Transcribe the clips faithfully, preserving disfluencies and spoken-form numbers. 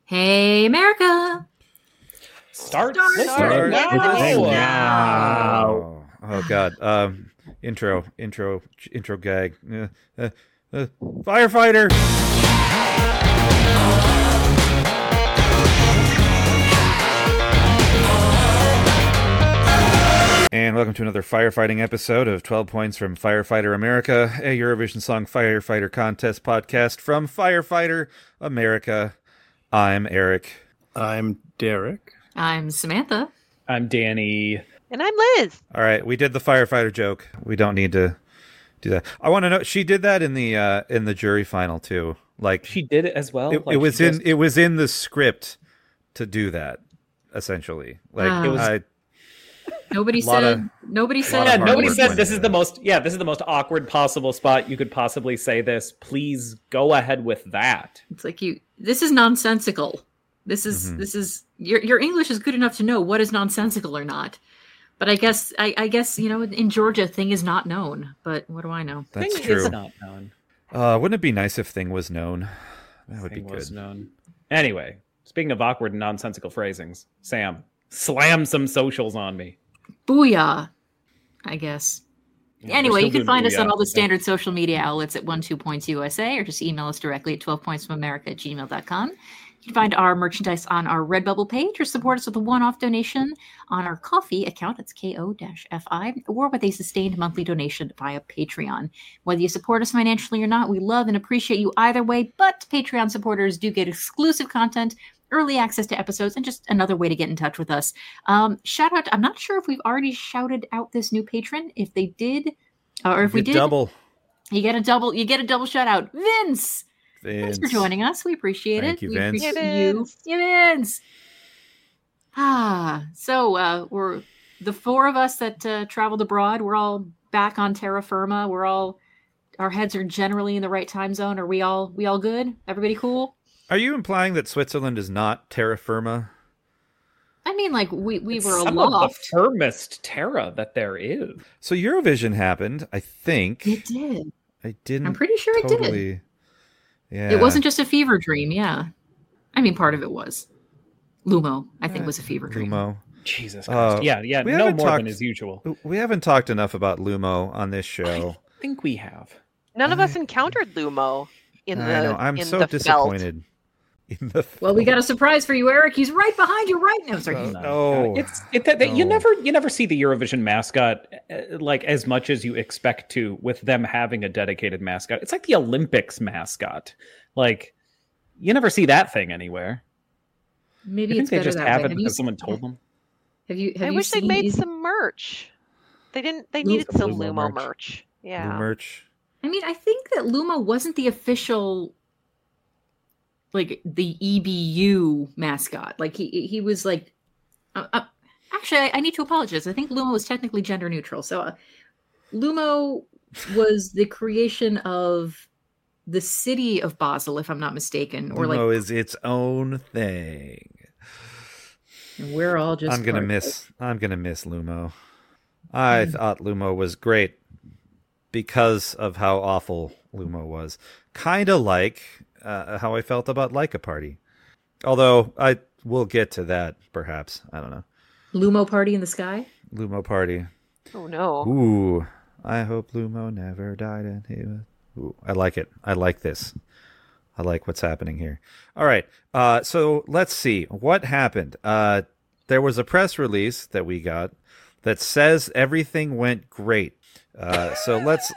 Hey, America! Start, Start, listening start now. listening now. Oh, oh God. Um, intro, intro, intro gag. Uh, uh, uh, firefighter. And welcome to another firefighting episode of twelve Points from Firefighter America, a Eurovision Song Firefighter Contest podcast from Firefighter America. I'm Eric. I'm Derek. I'm Samantha. I'm Danny. And I'm Liz. All right, we did the firefighter joke. We don't need to do that. I want to know. She did that in the uh, in the jury final too. Like She did it as well. it, Like, it was she in just- it was in the script to do that. Essentially, like Ah. it It was. was- I, Nobody Lot said. of- nobody lot said. of Yeah, hard nobody work said went this into is the that. most. Yeah, this is the most awkward possible spot you could possibly say this. Please go ahead with that. It's like you. This is nonsensical. This is Mhm. this is your your English is good enough to know what is nonsensical or not. But I guess I, I guess you know in Georgia thing is not known. But what do I know? that's Thing true. is not known. Uh, wouldn't it be nice if thing was known? That would Thing be was good. known. Anyway, speaking of awkward and nonsensical phrasings, Sam, slam some socials on me. Booyah! I guess. Yeah, we're Anyway, still you can doing find us on Booyah. all the standard social media outlets at twelve points U S A, or just email us directly at twelve points from america at gmail dot com. You can find our merchandise on our Redbubble page, or support us with a one-off donation on our Ko-fi account. That's K O F I, or with a sustained monthly donation via Patreon. Whether you support us financially or not, we love and appreciate you either way, but Patreon supporters do get exclusive content, early access to episodes, and just another way to get in touch with us. Um, shout out, I'm not sure if we've already shouted out this new patron. If they did, or if we Get did, double. you get a double, you get a double shout out. Vince! Thanks for Vince. joining us. We appreciate Thank it. you, we Vince. appreciate Hey, you. Vince. Yeah, Vince. Ah, so uh, we're the four of us that uh, traveled abroad. We're all back on terra firma. We're all, our heads are generally in the right time zone. Are we all, we all good? Everybody cool? Are you implying that Switzerland is not terra firma? I mean, like we we It's were some aloft. of the firmest Terra that there is. So Eurovision happened. I think It did. I didn't. I'm pretty sure it did. totally, Yeah. It wasn't just a fever dream. Yeah, I mean, part of it was. Lumo, I think, Uh, was a fever dream. Lumo. Jesus Christ. Uh, yeah, yeah, we no haven't more than talked- as usual. We haven't talked enough about Lumo on this show. I think we have. None of I- us encountered Lumo in I the know. I'm in so the disappointed. In the Well, we got a surprise for you, Eric. He's right behind you right now. Sorry. Uh, No, no. it's it, that, that you No. never you never see the Eurovision mascot uh, like as much as you expect to with them having a dedicated mascot. It's like the Olympics mascot. Like you never see that thing anywhere. Maybe You it's think they better just that way. haven't Have you, because someone told them? have you? Have I you wish seen they'd made these- some merch. They didn't. They Lu- needed Some some Lumo Lumo merch. merch. Blue Yeah. merch. I mean, I think that Lumo wasn't the official, like the E B U mascot. Like he he was like, uh, uh, actually, I, I need to apologize. I think Lumo was technically gender neutral. So, uh, Lumo was the creation of the city of Basel, if I'm not mistaken, or Lumo like is its own thing. we're all just. I'm gonna part of miss. I'm gonna miss Lumo. I Mm. thought Lumo was great because of how awful Lumo was. Kind of like uh, how I felt about Like a Party. Although I will get to that, perhaps. I don't know. it. Lumo party in the sky. Lumo Party. Oh no. Ooh, I hope Lumo never died and he was. Ooh, I like it. I like this. I like what's happening here. All right. Uh, so let's see what happened. Uh, there was a press release that we got that says everything went great. Uh, so let's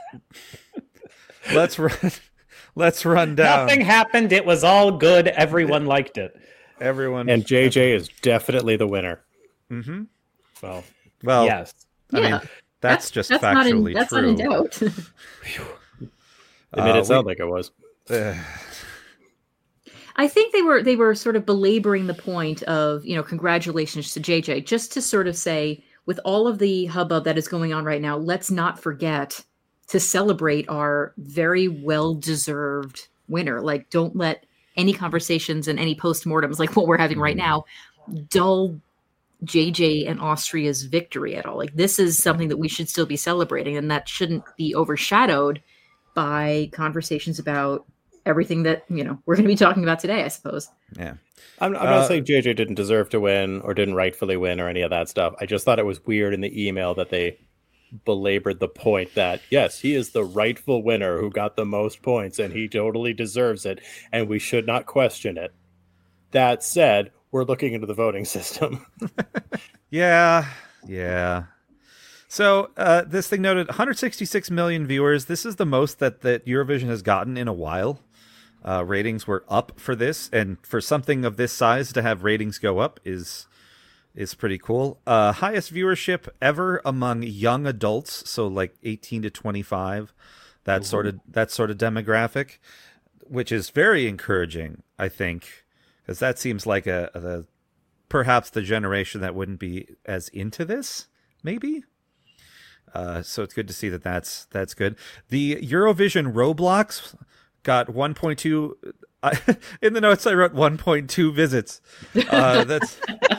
let's run let's run down Nothing happened. It was all good. Everyone liked it. everyone. And J J is definitely the winner. hmm Well, Well, yes. I Yeah, mean that's, just that's not in, factually that's true. not in doubt. It made Uh, it sound like it was. Uh, I think they were they were sort of belaboring the point of, you know, congratulations to J J, just to sort of say, with all of the hubbub that is going on right now, let's not forget to celebrate our very well-deserved winner. Like, don't let any conversations and any postmortems like what we're having right now dull J J and Austria's victory at all. Like, this is something that we should still be celebrating, and that shouldn't be overshadowed by conversations about everything that, you know, we're going to be talking about today, I suppose. Yeah. I'm, I'm Uh, not saying J J didn't deserve to win or didn't rightfully win or any of that stuff. I just thought it was weird in the email that they belabored the point that, yes, he is the rightful winner who got the most points and he totally deserves it and we should not question it. That said, we're looking into the voting system. Yeah, yeah. So uh, this thing noted one hundred sixty-six million viewers. This is the most that, that Eurovision has gotten in a while. Uh, ratings were up for this, and for something of this size to have ratings go up is is pretty cool. Uh, highest viewership ever among young adults, so like eighteen to twenty-five. That Ooh. sort of that sort of demographic, which is very encouraging, I think, because that seems like a, a perhaps the generation that wouldn't be as into this, maybe. Uh, so it's good to see that that's that's good. The Eurovision Roblox got one point two. I, in the notes, I wrote one point two visits. Uh, that's.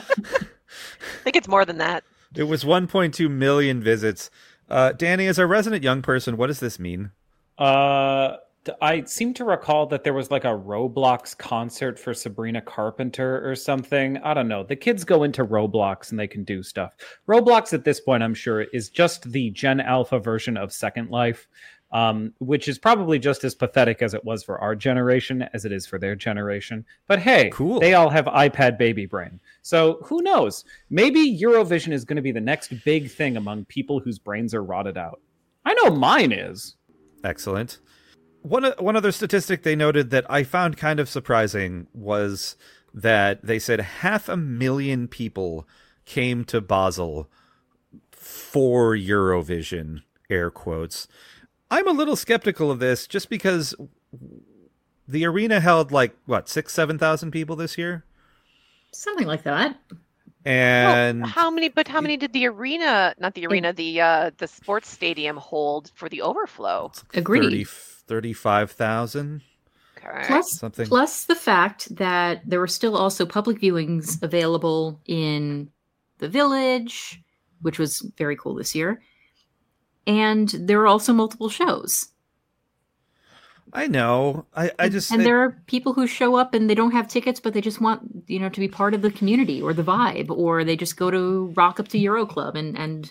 I think it's more than that. It was one point two million visits. Uh, Danny, as a resident young person, what does this mean? Uh, I seem to recall that there was like a Roblox concert for Sabrina Carpenter or something. I don't know. The kids go into Roblox and they can do stuff. Roblox at this point, I'm sure, is just the Gen Alpha version of Second Life, um, which is probably just as pathetic as it was for our generation as it is for their generation. But hey, cool. They all have iPad baby brain. So who knows? Maybe Eurovision is going to be the next big thing among people whose brains are rotted out. I know mine is. Excellent. One one other statistic they noted that I found kind of surprising was that they said half a million people came to Basel for Eurovision, air quotes. I'm a little skeptical of this just because the arena held like, what, six, seven thousand people this year? Something like that. And well, how many, but how many did the arena, not the arena, the uh, the sports stadium hold for the overflow? Agreed. thirty, thirty-five thousand. Okay. Plus, Something. plus the fact that there were still also public viewings available in the Village, which was very cool this year. And there are also multiple shows. I know. I, I just and I, there are people who show up and they don't have tickets, but they just want, you know, to be part of the community or the vibe, or they just go to rock up to Euro Club. And, and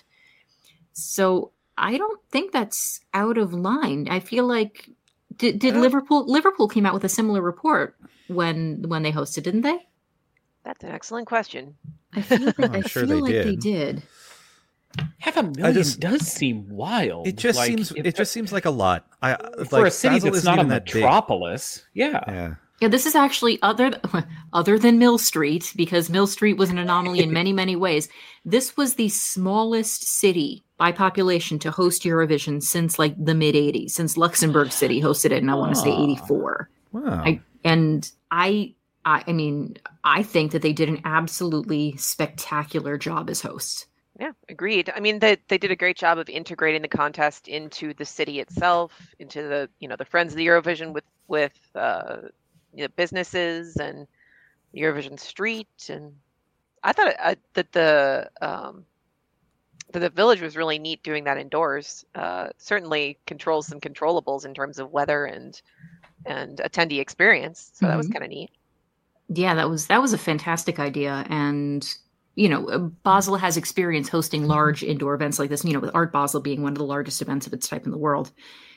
so I don't think that's out of line. I feel like did, did Yeah. Liverpool Liverpool came out with a similar report when when they hosted, didn't they? That's an excellent question. I feel like, I'm I sure feel they like they did. did. Half a million just- does seem wild. it just Like, seems if- it just seems like a lot. I for like, a city Basel that's isn't not a even that big. metropolis. Yeah. Yeah. Yeah, this is actually other other than Mill Street, because Mill Street was an anomaly in many, many ways. This was the smallest city by population to host Eurovision since like the mid eighties, since Luxembourg City hosted it, and I want to say Ah. eighty-four. Wow. I, and I, I, I mean, I think that they did an absolutely spectacular job as hosts. Yeah, agreed. I mean, they they did a great job of integrating the contest into the city itself, into the you know the Friends of the Eurovision with with uh, you know, businesses and Eurovision Street, and I thought uh, that the um, that the Village was really neat doing that indoors. Uh, certainly controls some controllables in terms of weather and and attendee experience. So that was Mhm. kind of neat. Yeah, that was that was a fantastic idea, and you know, uh, Basel has experience hosting large indoor events like this. You know, with Art Basel being one of the largest events of its type in the world.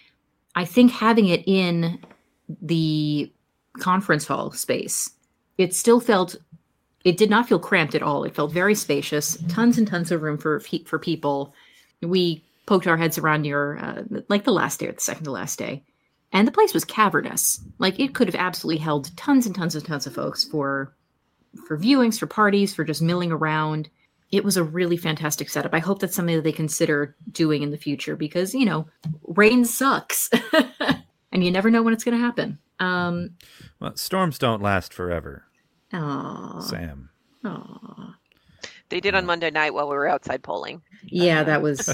I think having it in the conference hall space, it still felt, it did not feel cramped at all. It felt very spacious, tons and tons of room for for people. We poked our heads around near uh, like the last day or the second to last day. And the place was cavernous. Like it could have absolutely held tons and tons and tons of folks for for viewings, for parties, for just milling around. It was a really fantastic setup. I hope that's something that they consider doing in the future because, you know, rain sucks. And you never know when it's going to happen. Um, Well, storms don't last forever, aw, Sam. aw. They did on Monday night while we were outside polling. Yeah, that was...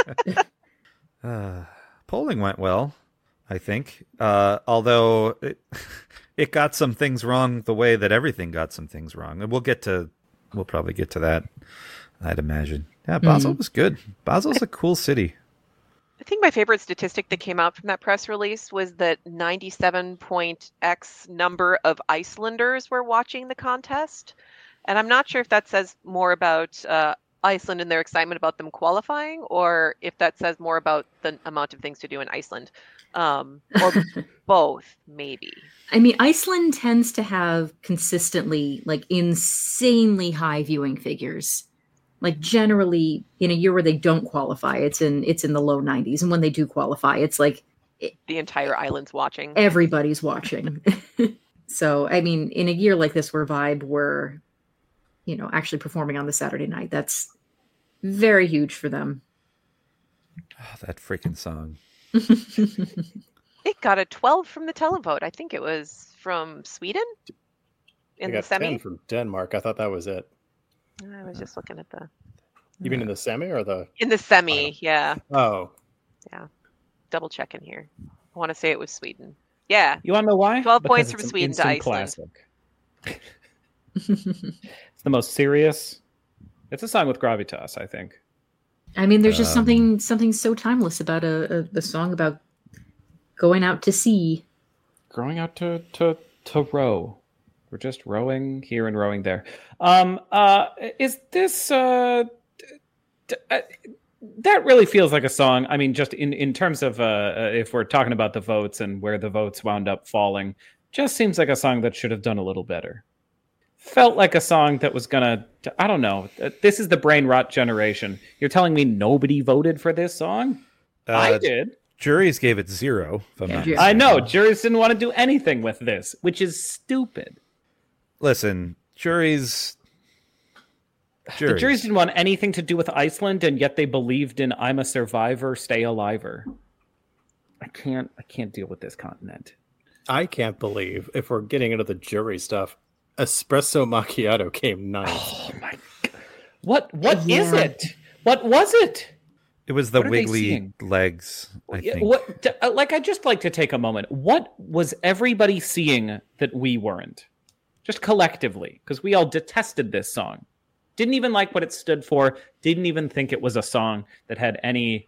Uh, polling went well, I think. Uh, although it, it got some things wrong the way that everything got some things wrong. And we'll get to, we'll probably get to that, I'd imagine. Yeah, Basel was good. Basel's a cool city. I think my favorite statistic that came out from that press release was that ninety-seven point X number of Icelanders were watching the contest. And I'm not sure if that says more about uh, Iceland and their excitement about them qualifying, or if that says more about the amount of things to do in Iceland. Um, or both, maybe. I mean, Iceland tends to have consistently, like, insanely high viewing figures. Like, generally, in a year where they don't qualify, it's in it's in the low nineties. And when they do qualify, it's like... It, the entire island's watching. Everybody's watching. So, I mean, in a year like this where Vibe were, you know, actually performing on the Saturday night, that's very huge for them. Oh, that freaking song. It got a twelve from the televote. I think it was from Sweden in I the got semi. ten from Denmark. I thought that was it. I was just looking at the You mean in the semi or the? in the semi. Final. Yeah, Oh, double checking here. I want to say it was Sweden. Yeah, You want to know why? twelve Because points it's from an Sweden to instant Iceland. classic. It's the most serious. It's a song with gravitas, I think. I mean, there's just Um, something something so timeless about a, a, a song about going out to sea. Growing out to to to row. We're just rowing here and rowing there. Um, uh, is this uh, d- uh, that really feels like a song? I mean, just in in terms of uh, uh, if we're talking about the votes and where the votes wound up falling, just seems like a song that should have done a little better. Felt like a song that was gonna. I don't know. This is the brain rot generation. You're telling me nobody voted for this song? Uh, I did. Juries gave it zero. If I'm Yeah, not juries- I know. mistaken. Juries didn't want to do anything with this, which is stupid. Listen, juries. Juries. The juries didn't want anything to do with Iceland, and yet they believed in "I'm a survivor, stay aliver." I can't. I can't deal with this continent. I can't believe if we're getting into the jury stuff, Espresso Macchiato came ninth. Oh my! God. What? What is Yeah. it? What was it? It was the What are they wiggly seeing? legs, I Yeah, think. What? d- uh, Like, I'd just like to take a moment. What was everybody seeing that we weren't? Just collectively, because we all detested this song. Didn't even like what it stood for. Didn't even think it was a song that had any,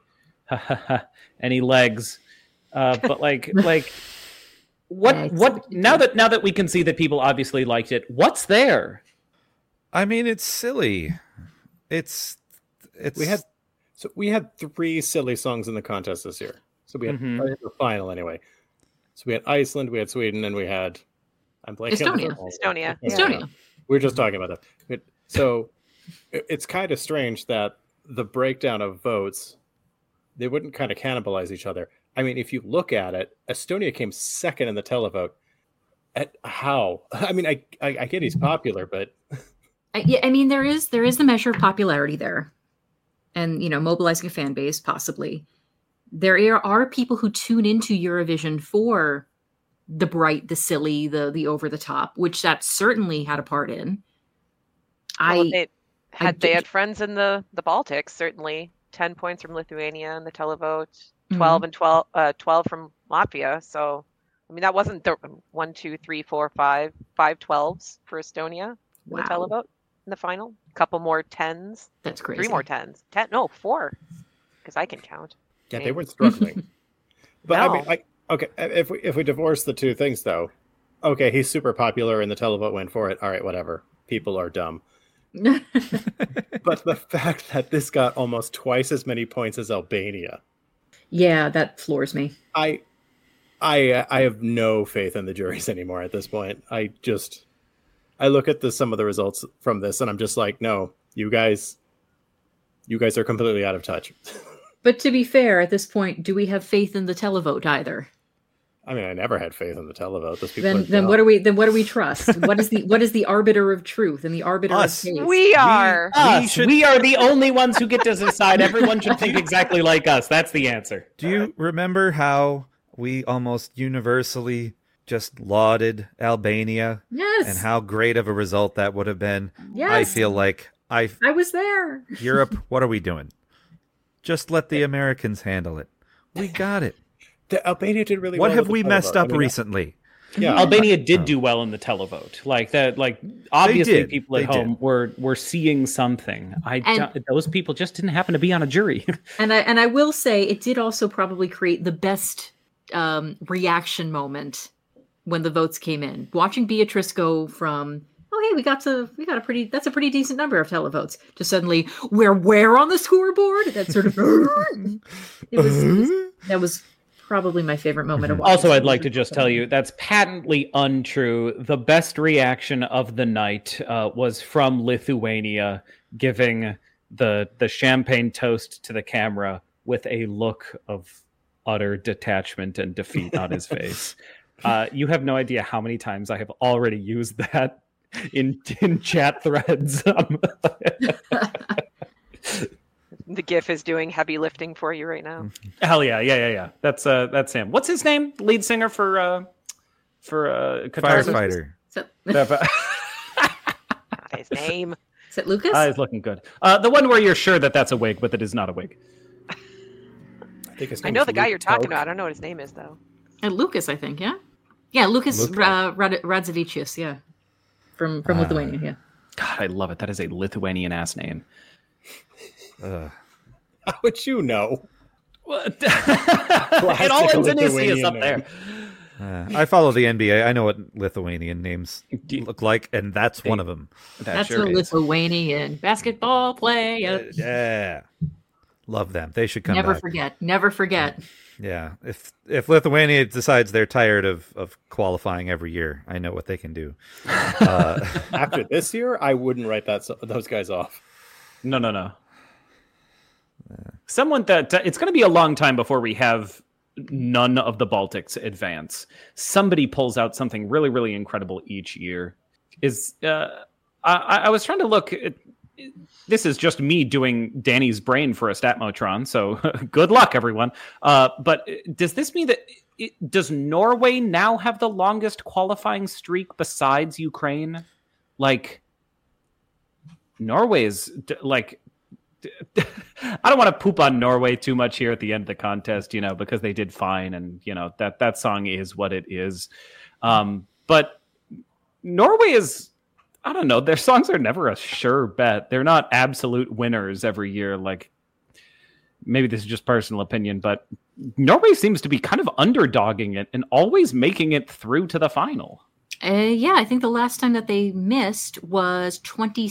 any legs. Uh, but like, like, what? Yeah, it's- what? Now that now that we can see that people obviously liked it, what's there? I mean, it's silly. It's it's We had so we had three silly songs in the contest this year. So we had Mhm. or the final anyway. So we had Iceland, we had Sweden, and we had I'm blanking on the Estonia. third one. Estonia. Yeah. Estonia. We were just talking about that. But- So it- it's kind of strange that the breakdown of votes, they wouldn't kind of cannibalize each other. I mean, if you look at it, Estonia came second in the televote. At how? I mean, I I, I get he's popular, but I, yeah, I mean, there is there is the measure of popularity there, and you know, mobilizing a fan base possibly. There are, are people who tune into Eurovision for the bright, the silly, the the over the top, which that certainly had a part in. Well, I they had d- they had friends in the the Baltics. Certainly, ten points from Lithuania in the televote, Mhm. twelve and twelve, uh, twelve from Latvia. So, I mean, that wasn't the one, two, three, four, five, five twelves for Estonia in wow, the televote in the final. A couple more tens, that's crazy. three more tens, ten, no, four, because I can count. yeah, they Okay. weren't struggling. But I mean, No. I, okay, if we if we divorce the two things though, okay, he's super popular and the televote went for it. All right, whatever. People are dumb. But the fact that this got almost twice as many points as Albania, Yeah, that floors me. I, I, I have no faith in the juries anymore at this point. I just, I look at the some of the results from this, and I'm just like, no, you guys, you guys are completely out of touch. But to be fair, at this point, do we have faith in the televote either? I mean, I never had faith in the televote. Those people. Then, are then dumb. what do we? Then what do we trust? What is the what is the arbiter of truth and the arbiter Us. of taste? We are. Us. should- We are the only ones who get to decide. Everyone should think exactly like us. That's the answer. Do you remember how we almost universally just lauded Albania Yes. and how great of a result that would have been? Yes. I feel like I I was there. Europe, what are we doing? Just let the Americans handle it. We got it. The Albania did really What well have with we the messed televote. up I mean, recently? Yeah. Albania did Oh. do well in the televote. Like that, like obviously did. people at They home did. were were seeing something. I And- don't- those people just didn't happen to be on a jury. And I and I will say it did also probably create the best um, reaction moment when the votes came in. Watching Beatrice go from oh hey we got to we got a pretty that's a pretty decent number of televotes to suddenly we're where on the scoreboard that sort of it was, it was that was probably my favorite moment of watching. Also, I'd like to just tell you that's patently untrue. The best reaction of the night uh, was from Lithuania, giving the the champagne toast to the camera with a look of utter detachment and defeat on his face. Uh, you have no idea how many times I have already used that in in chat threads. Um, The GIF is doing heavy lifting for you right now. Hell yeah, yeah, yeah, yeah. That's uh, that's him. What's his name? Lead singer for uh, for uh, Catharsis? Firefighter. So, That- Not his name. is it Lucas? Ah, it's looking good. Uh, the one where you're sure that that's a wig, but it is not a wig. I, think his I name know is the guy Luke you're talking Toke. about. I don't know what his name is though. And Lucas, I think, yeah, yeah, Lucas Lucas. uh, Rad- Radzivicius, yeah, from from Ah. Lithuania, yeah. God, I love it. That is a Lithuanian ass name. Ugh. How would you know? What? it all ends in Isius up there. Uh, I follow the N B A. I know what Lithuanian names Do- look like, and that's one of them. That That's sure a is. Lithuanian basketball player. Yeah, love them. They should come Never back. forget. Never forget. Yeah, if if Lithuania decides they're tired of of qualifying every year, I know what they can do. Uh, After this year, I wouldn't write that those guys off. No, no, no. Someone that uh, it's going to be a long time before we have none of the Baltics advance. Somebody pulls out something really, really incredible each year. Is uh, I, I was trying to look. At, this is just me doing Danny's brain for a Statmotron, so good luck, everyone. Uh, but does this mean that it, does Norway now have the longest qualifying streak besides Ukraine? Like Norway is d- like. I don't want to poop on Norway too much here at the end of the contest, you know, because they did fine, and you know that that song is what it is. Um, but Norway is, I don't know, their songs are never a sure bet. They're not absolute winners every year. Like maybe this is just personal opinion, but Norway seems to be kind of underdogging it and always making it through to the final. Uh, yeah, I think the last time that they missed was twenty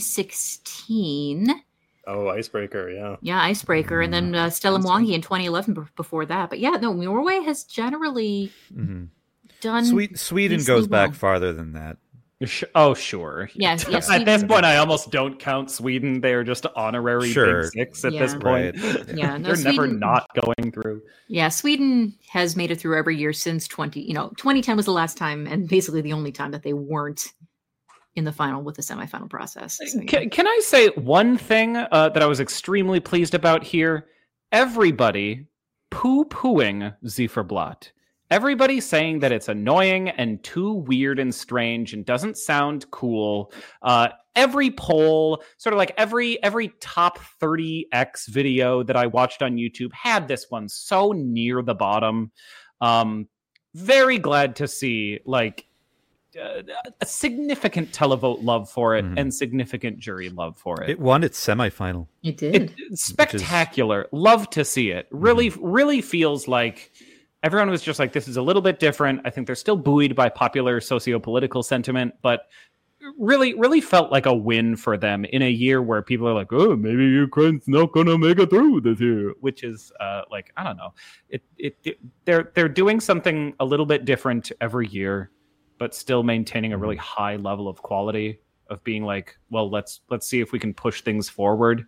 sixteen. Oh, Icebreaker, yeah. Yeah, Icebreaker, and then uh, Stella Mwangi in twenty eleven b- before that. But yeah, no, Norway has generally mhm. done. Swe- Sweden decently goes back well. farther than that. Sh- Oh, sure. Yeah, yeah, At this Sweden- point, I almost don't count Sweden. They're just honorary Sure. Big Six at Yeah. this point. Right. Yeah, no, They're never Sweden- not going through. Yeah, Sweden has made it through every year since twenty. You know, twenty ten was the last time, and basically the only time that they weren't in the final with the semifinal process. So, yeah. Can, can I say one thing uh, that I was extremely pleased about here? Everybody poo-pooing Zifferblatt. Everybody saying that it's annoying and too weird and strange and doesn't sound cool. Uh, every poll, sort of like every every top thirty X video that I watched on YouTube had this one so near the bottom. Um, very glad to see like uh, a significant televote love for it Mhm. and significant jury love for it. It won its semifinal. It did. It- it's spectacular. Love to see it. Really, really feels like everyone was just like, this is a little bit different. I think they're still buoyed by popular socio-political sentiment, but really, really felt like a win for them in a year where people are like, oh, maybe Ukraine's not going to make it through this year, which is uh, like, I don't know. It, it, it, they're, they're doing something a little bit different every year, but still maintaining a really high level of quality of being like, well, let's, let's see if we can push things forward.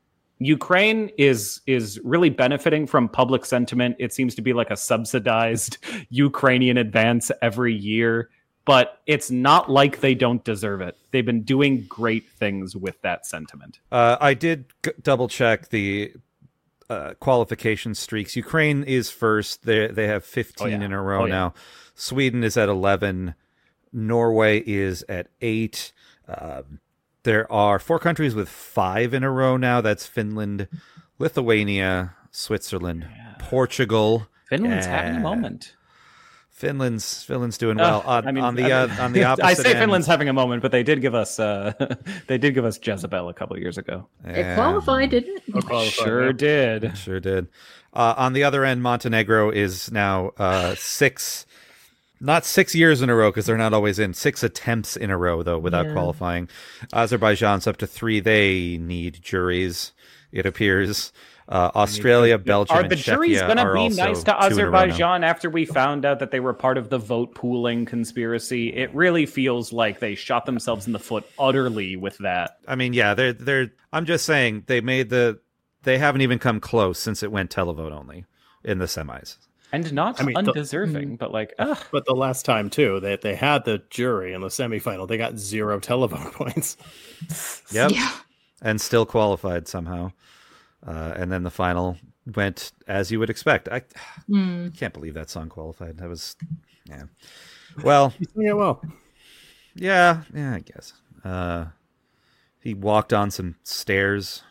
Ukraine is is really benefiting from public sentiment. It seems to be like a subsidized Ukrainian advance every year, but it's not like they don't deserve it. They've been doing great things with that sentiment. Uh, I did g- double check the uh, qualification streaks. Ukraine is first. They they have fifteen Oh, yeah. in a row Oh, yeah. now. Sweden is at eleven. Norway is at eight. Um, there are four countries with five in a row now. That's Finland, Lithuania, Switzerland, Portugal. Finland's having a Yeah. moment. Finland's Finland's doing well. Uh, on, I mean, on the I, uh, on the opposite I say end, Finland's having a moment, but they did give us uh, they did give us Jezebel a couple years ago. It Yeah, qualified, didn't it? Oh, qualified, Sure yeah. did. sure did. Uh, on the other end, Montenegro is now uh, six, not six years in a row because they're not always in. Six attempts in a row though without Yeah. qualifying. Azerbaijan's up to three. They need juries, it appears. Uh, Australia, Belgium, Are and the juries Czechia going to are be also nice to two in a row now. Azerbaijan after we found out that they were part of the vote pooling conspiracy? It really feels like they shot themselves in the foot utterly with that. I mean, yeah, they're they're. I'm just saying they made the. They haven't even come close since it went televote only in the semis. And not I mean, the- undeserving, but like, ugh. But the last time too, that they, they had the jury in the semifinal, they got zero televote points. Yep, Yeah. and still qualified somehow. Uh, and then the final went as you would expect. I Hmm. can't believe that song qualified. That was, yeah. Well, Yeah, well, yeah, yeah, I guess. Uh, he walked on some stairs.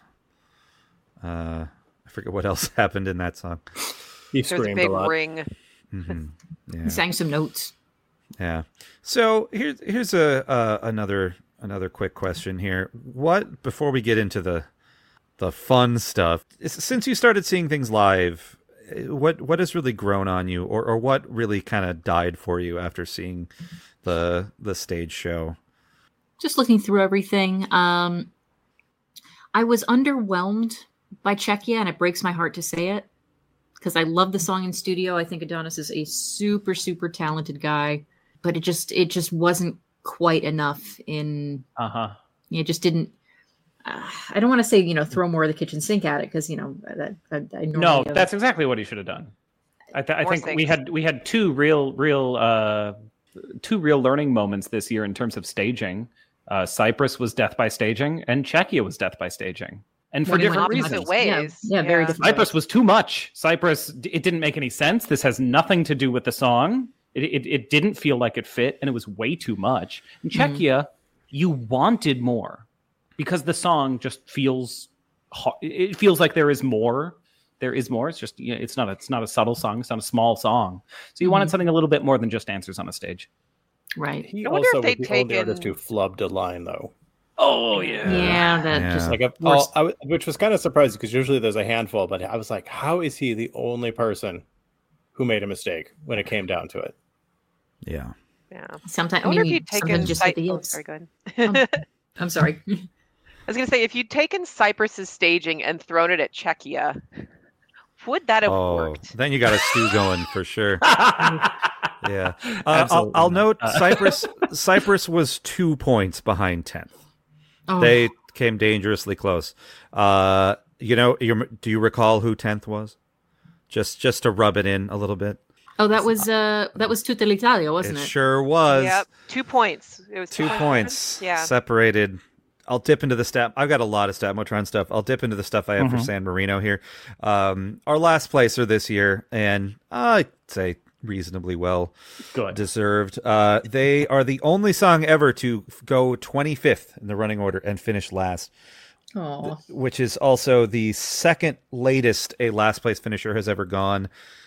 Uh, I forget what else happened in that song. he There's a screamed a, big lot. ring. hmm Yeah. He sang some notes. Yeah. So here's here's a uh, another another quick question here. What before we get into the the fun stuff, is- since you started seeing things live, what what has really grown on you, or or what really kind of died for you after seeing the the stage show? Just looking through everything. Um, I was underwhelmed by Czechia, and it breaks my heart to say it because I love the song in studio. I think Adonis is a super, super talented guy, but it just it just wasn't quite enough. In Uh huh. it just didn't. Uh, I don't want to say you know throw more of the kitchen sink at it because you know that I, I normally No, have- that's exactly what he should have done. I, th- I More think we things. had we had two real, real, uh, two real learning moments this year in terms of staging. Uh, Cyprus was death by staging, and Czechia was death by staging, and for When he different went reasons. opposite ways. Yeah, yeah, very Yeah. different. Cyprus ways. was too much. Cyprus, d- it didn't make any sense. This has nothing to do with the song. It, it, it didn't feel like it fit, and it was way too much. In Mhm. Czechia, you wanted more because the song just feels. ho- It feels like there is more. There is more. It's just you know, it's not. A, it's not a subtle song. It's not a small song. So you wanted Mhm. something a little bit more than just answers on a stage. Right. He I wonder if also was they'd the only artist taken- who flubbed a line though. Oh Yeah, that Yeah. just Like, I've- Worst. I'll- I, which was kind of surprising because usually there's a handful, but I was like, how is he the only person who made a mistake when it came down to it? Yeah. Yeah. sometimes. I wonder I mean, if you'd taken sometimes just Cy- hit the oh, yips. sorry, go ahead. Um, I'm sorry. I was going to say, if you'd taken Cyprus's staging and thrown it at Czechia, would that have Oh, worked? then you got a stew going for sure. Yeah. Uh, I'll, Absolutely I'll not. note Uh, Cyprus. Cyprus was two points behind tenth. Oh, They came dangerously close. Uh, you know, you, do you recall who tenth was? Just just to rub it in a little bit. oh, that was uh, that was Tutta l'Italia, wasn't it it? sure was. Yep. Two points. It was Two points. difference? Yeah. Separated. I'll dip into the stat. I've got a lot of Statmotron stuff. I'll dip into the stuff I have for Mhm. San Marino here. Um, our last placer this year, and I'd say reasonably well Good. deserved. Uh, they are the only song ever to f- go twenty-fifth in the running order and finish last, Oh, which is also the second latest a last place finisher has ever gone.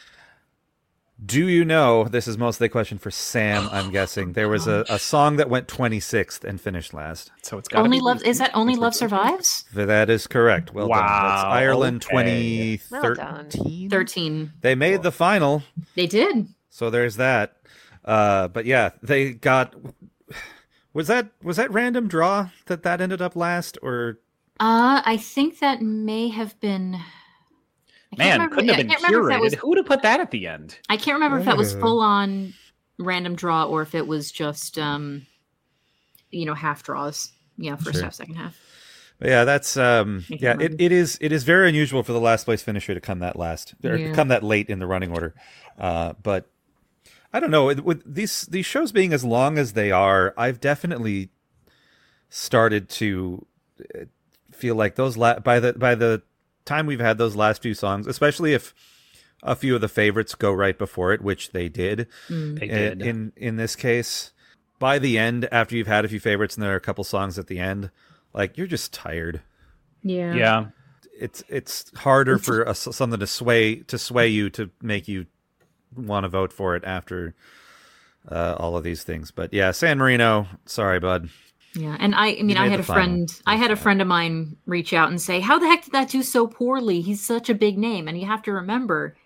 Do you know, this is mostly a question for Sam, I'm guessing, there was a, a song that went twenty-sixth and finished last. So it's got only love is that only love survives? That is correct. Well done. That's Wow, Ireland okay. twenty Well done. thirteen. Thirteen. They made the final, They did. so there's that. Uh, but yeah, they got. Was that was that random draw that that ended up last, or Uh, I think that may have been. I can't Man, remember- couldn't have I been can't remember if that curated. was- Who would have put that at the end? I can't remember if that was Uh. full on random draw or if it was just um, you know, half draws. You know, first Sure. half, second half. But yeah, that's um, I can't yeah. It, remember. it is it is very unusual for the last place finisher to come that last or Yeah. come that late in the running order. Uh, but I don't know. With these these shows being as long as they are, I've definitely started to uh, feel like those la- by the by the time we've had those last few songs, especially if a few of the favorites go right before it, which they did. Mm. They in, did. in in this case, by the end, after you've had a few favorites and there are a couple songs at the end, like you're just tired. Yeah. yeah. It's it's harder for a, something to sway to sway you to make you want to vote for it after uh, all of these things. But yeah, San Marino, sorry, bud. Yeah, and I, I mean, You I made had the a friend, final. I had a friend of mine reach out and say, "How the heck did that do so poorly? He's such a big name." And you have to remember,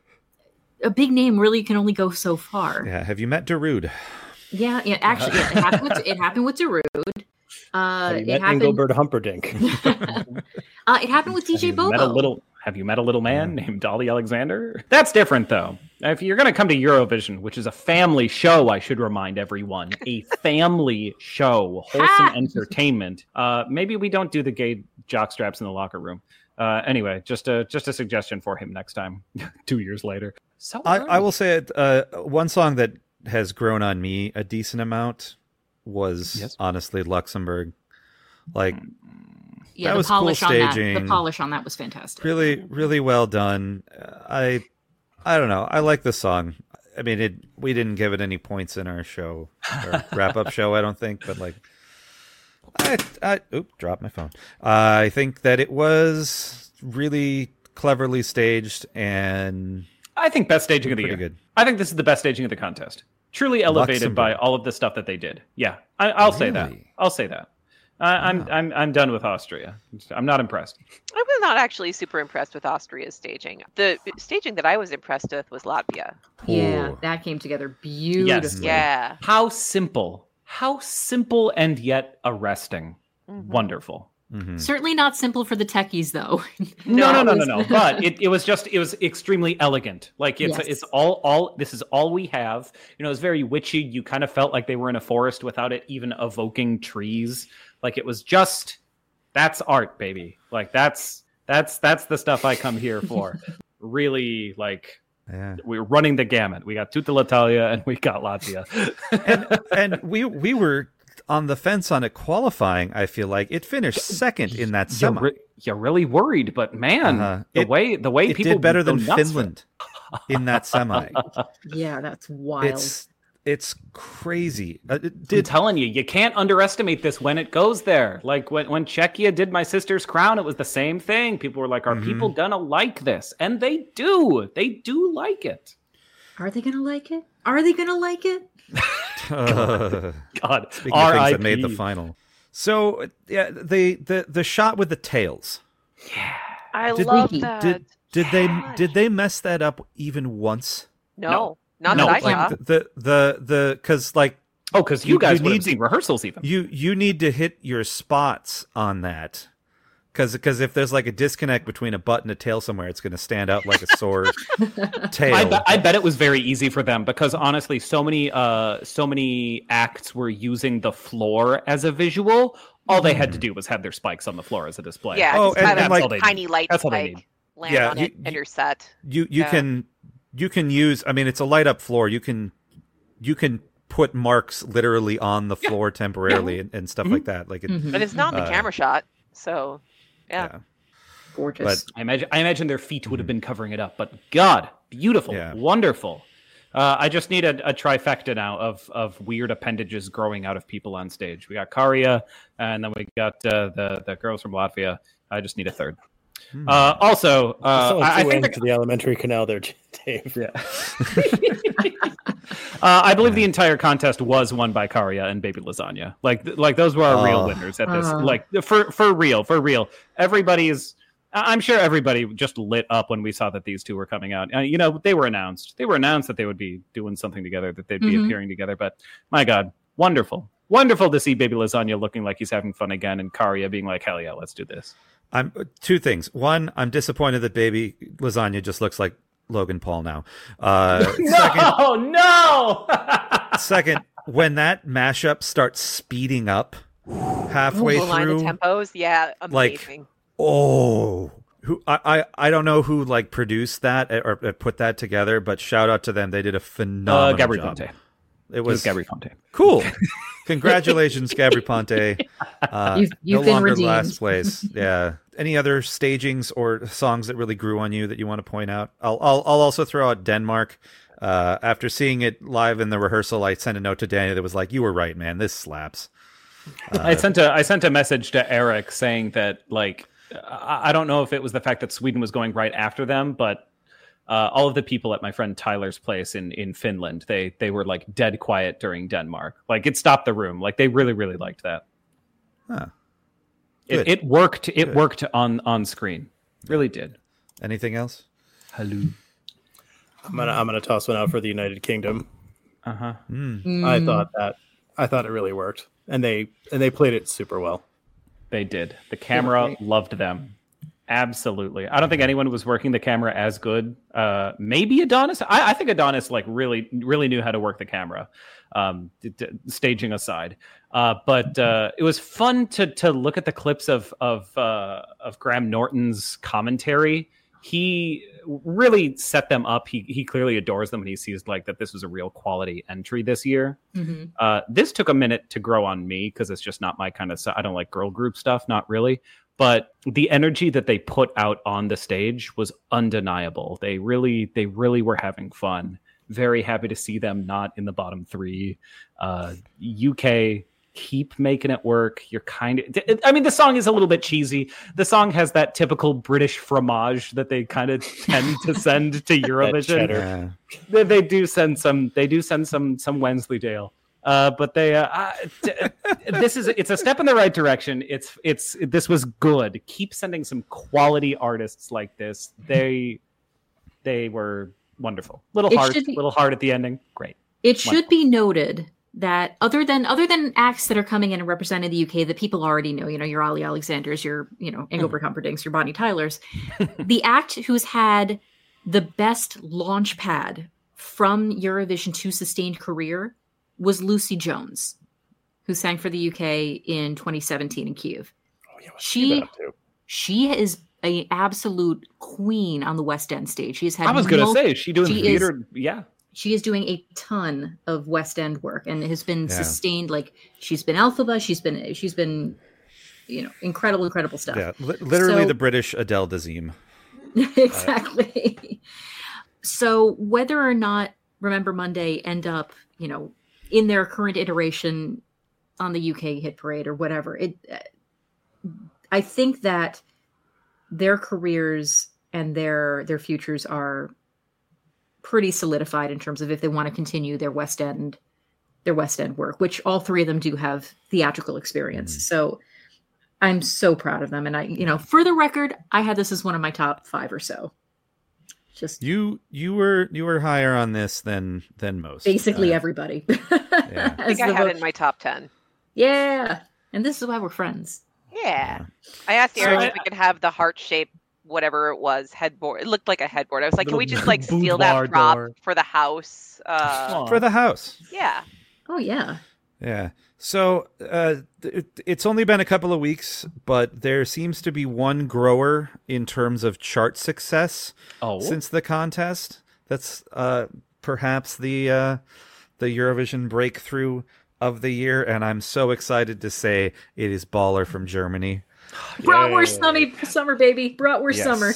a big name really can only go so far. Yeah, have you met Darude? Yeah, yeah. Actually, yeah, it happened. With, it happened with Darude. Uh, Have you it met happened. Engelbert Humperdinck? uh, it happened with D J Have you met a Bobo. little? Have you met a little man named Dolly Alexander? That's different, though. If you're going to come to Eurovision, which is a family show, I should remind everyone, a family show, wholesome entertainment. Uh, maybe we don't do the gay jockstraps in the locker room. Uh, anyway, just a just a suggestion for him next time. Two years later. So I, early. I will say it. Uh, one song that has grown on me a decent amount was Yes. honestly Luxembourg. Like Yeah, that the was cool polish on that. staging. The polish on that was fantastic. really, really well done. I, I don't know. I like the song. I mean, it. We didn't give it any points in our show, our wrap up show. I don't think, but like, I, I, oop, dropped my phone. Uh, I think that it was really cleverly staged and I think best staging of the pretty year. good. I think this is the best staging of the contest. Truly elevated by Luxembourg. all of the stuff that they did. Yeah, I, I'll say that. Really? I'll say that. I, I'm Wow. I'm I'm done with Austria. I'm not impressed. I was not actually super impressed with Austria's staging. The staging that I was impressed with was Latvia. Yeah, Ooh. that came together beautifully. Yeah. How simple, how simple and yet arresting. Mhm. Wonderful. Mhm. Certainly not simple for the techies, though. No, no, no, no, it no. was- But it, it was just it was extremely elegant. Like it's Yes. it's all all this is all we have. You know, it's very witchy. You kind of felt like they were in a forest without it even evoking trees. Like it was just that's art, baby. Like that's that's that's the stuff I come here for. Really, like Yeah. we're running the gamut. We got Tutta l'Italia and we got Latvia. And we we were on the fence on it qualifying. I feel like it finished second in that You're, semi. re- you're really worried, but man, Uh-huh. the It- way the way It people did better go than nuts for- Finland in that semi. Yeah, that's wild. It's it's crazy. Uh, it I'm did telling you, you can't underestimate this when it goes there. Like when, when Czechia did My Sister's Crown, it was the same thing. People were like, are Mhm. people gonna like this? And they do. They do like it. Are they gonna like it? Are they gonna like it? uh, God, speaking of things R I P that made the final. So yeah, the the the shot with the tails. I Did- love Did- that. Did did they Yeah. did they mess that up even once? No, No. not No, that I like saw. Like the the the because like Oh, because you, You- guys you would have need- seen rehearsals even. you you need to hit your spots on that. Because if there's like a disconnect between a butt and a tail somewhere, it's going to stand out like a sore tail. I, bet, I bet it was very easy for them because honestly, so many uh, so many acts were using the floor as a visual. All they had to do was have their spikes on the floor as a display. Yeah, Oh, just and- have and, a like- all they tiny need. light That's all they spike need. land Yeah, on you- it, and you- you're set. you you Yeah. can you can use. I mean, it's a light up floor. You can you can put marks literally on the floor temporarily and, and stuff Mhm. like that. Like it, Mhm. But it's not in the Uh, camera shot, so yeah. yeah. Gorgeous. I imagine I imagine their feet would have been covering it up, but God, beautiful, Yeah. wonderful. Uh, I just need a, a trifecta now of of weird appendages growing out of people on stage. We got Karia, and then we got uh, the the girls from Latvia. I just need a third. Hmm. Uh, also, uh, Someone I, I flew think into the elementary canal there, Dave. Yeah. uh, I believe the entire contest was won by Karia and Baby Lasagna. Like, like those were our real Oh. winners at this. Oh. Like, for for real, for real. Everybody's. I- I'm sure everybody just lit up when we saw that these two were coming out. Uh, you know, they were announced. They were announced that they would be doing something together, that they'd be Mhm. appearing together. But my God, wonderful, wonderful to see Baby Lasagna looking like he's having fun again, and Karia being like, "Hell yeah, let's do this." I'm two things. One, I'm disappointed that Baby Lasagna just looks like Logan Paul now. Uh, second, No, no. second, when that mashup starts speeding up halfway The line of through, tempos, yeah, like, amazing. oh, who I, I I don't know who like produced that or, or put that together, but shout out to them. They did a Uh, phenomenal Gabri job. Ponte. It It was was Gabri Ponte. cool. Congratulations, Gabri Ponte. Uh, You've- you've no been longer redeemed. last place. Yeah. Any other stagings or songs that really grew on you that you want to point out? I'll I'll, I'll also throw out Denmark. Uh, after seeing it live in the rehearsal, I sent a note to Daniel that was like, "You were right, man. This slaps." Uh, I sent a I sent a message to Eric saying that like I, I don't know if it was the fact that Sweden was going right after them, but Uh, all of the people at my friend Tyler's place in, in Finland, they they were like dead quiet during Denmark. Like it stopped the room. Like they really, really liked that. Huh. It, it worked. It Good. worked on, on screen. Really did. Anything else? Hello. I'm gonna I'm gonna toss one out for the United Kingdom. Uh huh. Mm. I thought that I thought it really worked, and they and they played it super well. They did. The camera great. loved them. Absolutely. I don't think anyone was working the camera as good. Uh, maybe Adonis. I, I think Adonis like really, really knew how to work the camera. Um, d- d- staging aside, uh, but uh, it was fun to to look at the clips of of uh, of Graham Norton's commentary. He really set them up. He he clearly adores them, and he sees like that this was a real quality entry this year. Mhm. Uh, this took a minute to grow on me because it's just not my kind of. I don't like girl group stuff, not really. But the energy that they put out on the stage was undeniable. They really, they really were having fun. Very happy to see them not in the bottom three. Uh, U K, keep making it work. You're kind of, I mean, the song is a little bit cheesy. The song has that typical British fromage that they kind of tend to send to Eurovision. cheddar. Yeah. They, they do send some. They do send some some Wensleydale. Uh, but they, uh, uh, t- this is it's a step in the right direction. It's it's this was good. Keep sending some quality artists like this. They they were wonderful. Little It hard, should be- little hard at the ending. Great. It should be noted that other than other than acts that are coming in and representing the U K that people already know, you know, your Ollie Alexanders, your, you know, Engelbert Humperdinck's, your Bonnie Tylers, the act who's had the best launch pad from Eurovision to sustained career was Lucy Jones, who sang for the U K in twenty seventeen in Kyiv. Oh, yeah, what's She- been up to? She is an absolute queen on the West End stage. She has had I was gonna mul- say, is she doing she theater? Yeah. she is doing a ton of West End work and has been Yeah. sustained. Like she's been Alphaba, she's been she's been, you know, incredible, incredible stuff. Yeah, li- literally So- the British Adele Dazeem. Exactly. So whether or not Remember Monday end up, you know, in their current iteration on the U K hit parade or whatever, it, uh, I think that their careers and their their futures are pretty solidified in terms of if they want to continue their West End their West End work, which all three of them do have theatrical experience. Mhm. So I'm so proud of them. And I, you know, for the record, I had this as one of my top five or so. Just You you were you were higher on this than than most. basically Uh, everybody. Yeah. I think I have it in my top ten. Yeah. And this is why we're friends. Yeah. I asked Aaron So if I- we could have the heart shape, whatever it was, headboard. It looked like a headboard. I was like, can we Little just like steal that boudoir prop door. for the house? Uh, Aw. For the house. yeah. Oh, yeah. Yeah. So uh, it, it's only been a couple of weeks, but there seems to be one grower in terms of chart success Oh, since the contest. That's uh, perhaps the uh, the Eurovision breakthrough of the year, and I'm so excited to say it is Baller from Germany. Bratwurst summer, summer, baby. Bratwurst summer.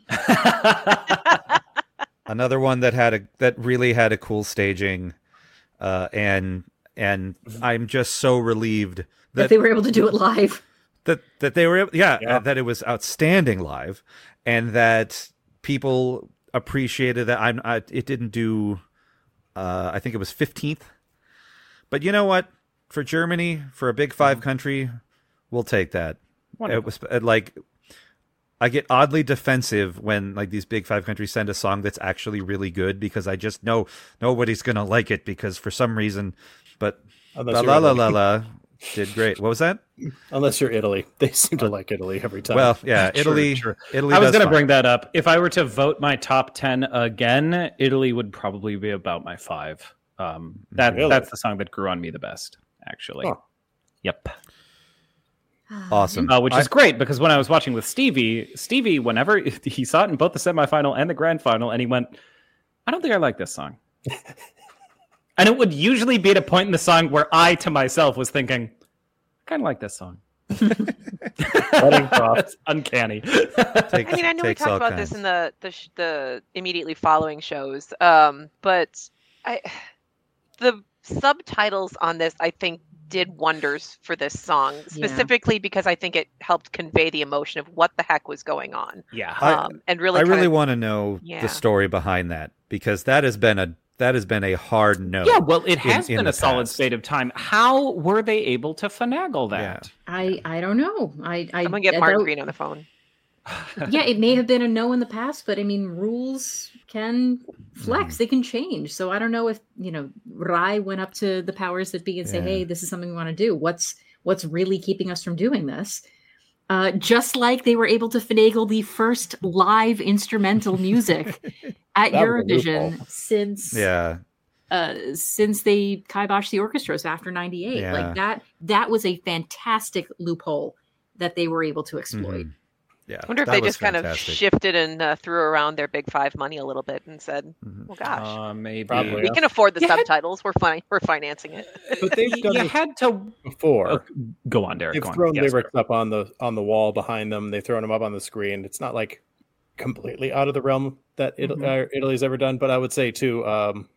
Yes. Another one that had a that really had a cool staging, uh, and and I'm just so relieved That that they were able to do it live. that that they were able, yeah, Yeah. uh, that it was outstanding live, and that people appreciated that. I'm I, it didn't do, uh, I think it was fifteenth, but you know what? For Germany, for a Big Five country, we'll take that. Wonderful. It was uh, like I get oddly defensive when like these Big Five countries send a song that's actually really good because I just know nobody's gonna like it because for some reason. But Unless la you're la la Italy. la la did great. What was that? Unless you're Italy, they seem to like Italy every time. Well, yeah, True, Italy. true. Italy. I was does going to fine. bring that up. If I were to vote my top ten again, Italy would probably be about my five. Um, that Really? That's the song that grew on me the best, actually. Huh. Yep. Awesome. Uh, which I- is great because when I was watching with Stevie, Stevie, whenever he saw it in both the semifinal and the grand final, and he went, I don't think I like this song. And it would usually be at a point in the song where I, to myself, was thinking, I kind of like this song. Cutting props. It's uncanny. Takes- I mean, I know we takes talked all about this kinds. in the the, sh- the immediately following shows, um, but I the subtitles on this, I think, did wonders for this song, specifically because I think it helped convey the emotion of what the heck was going on. Yeah. Um, and really, I kind really of, want to know yeah. the story behind that, because that has been a that has been a hard no. Yeah, well, it has in, in been the a solid past. spate of time. How were they able to finagle that? I I don't know. I I I'm gonna get I Martin don't- Green on the phone. yeah, it may have been a no in the past, but I mean, rules can flex; Mhm. they can change. So I don't know if you know Rai went up to the powers that be and say, Yeah. "Hey, this is something we want to do. What's what's really keeping us from doing this?" Uh, just like they were able to finagle the first live instrumental music at That was a Eurovision loophole. since Yeah. uh, since they kiboshed the orchestras after ninety-eight. Yeah. Like that, that was a fantastic loophole that they were able to exploit. Mhm. Yeah. I wonder if that they was just kind of fantastic. shifted and uh, threw around their big five money a little bit and said, Mhm. "Well, gosh, Uh, maybe. Probably. we can afford the You had- subtitles. We're fine. We're financing it." But they've You done you this had to before. oh, go on, Derek. They've Go on. thrown Yes, lyrics up on the on the wall behind them. They've thrown them up on the screen. It's not like completely out of the realm that it, Mhm. uh, Italy's ever done. But I would say too, um,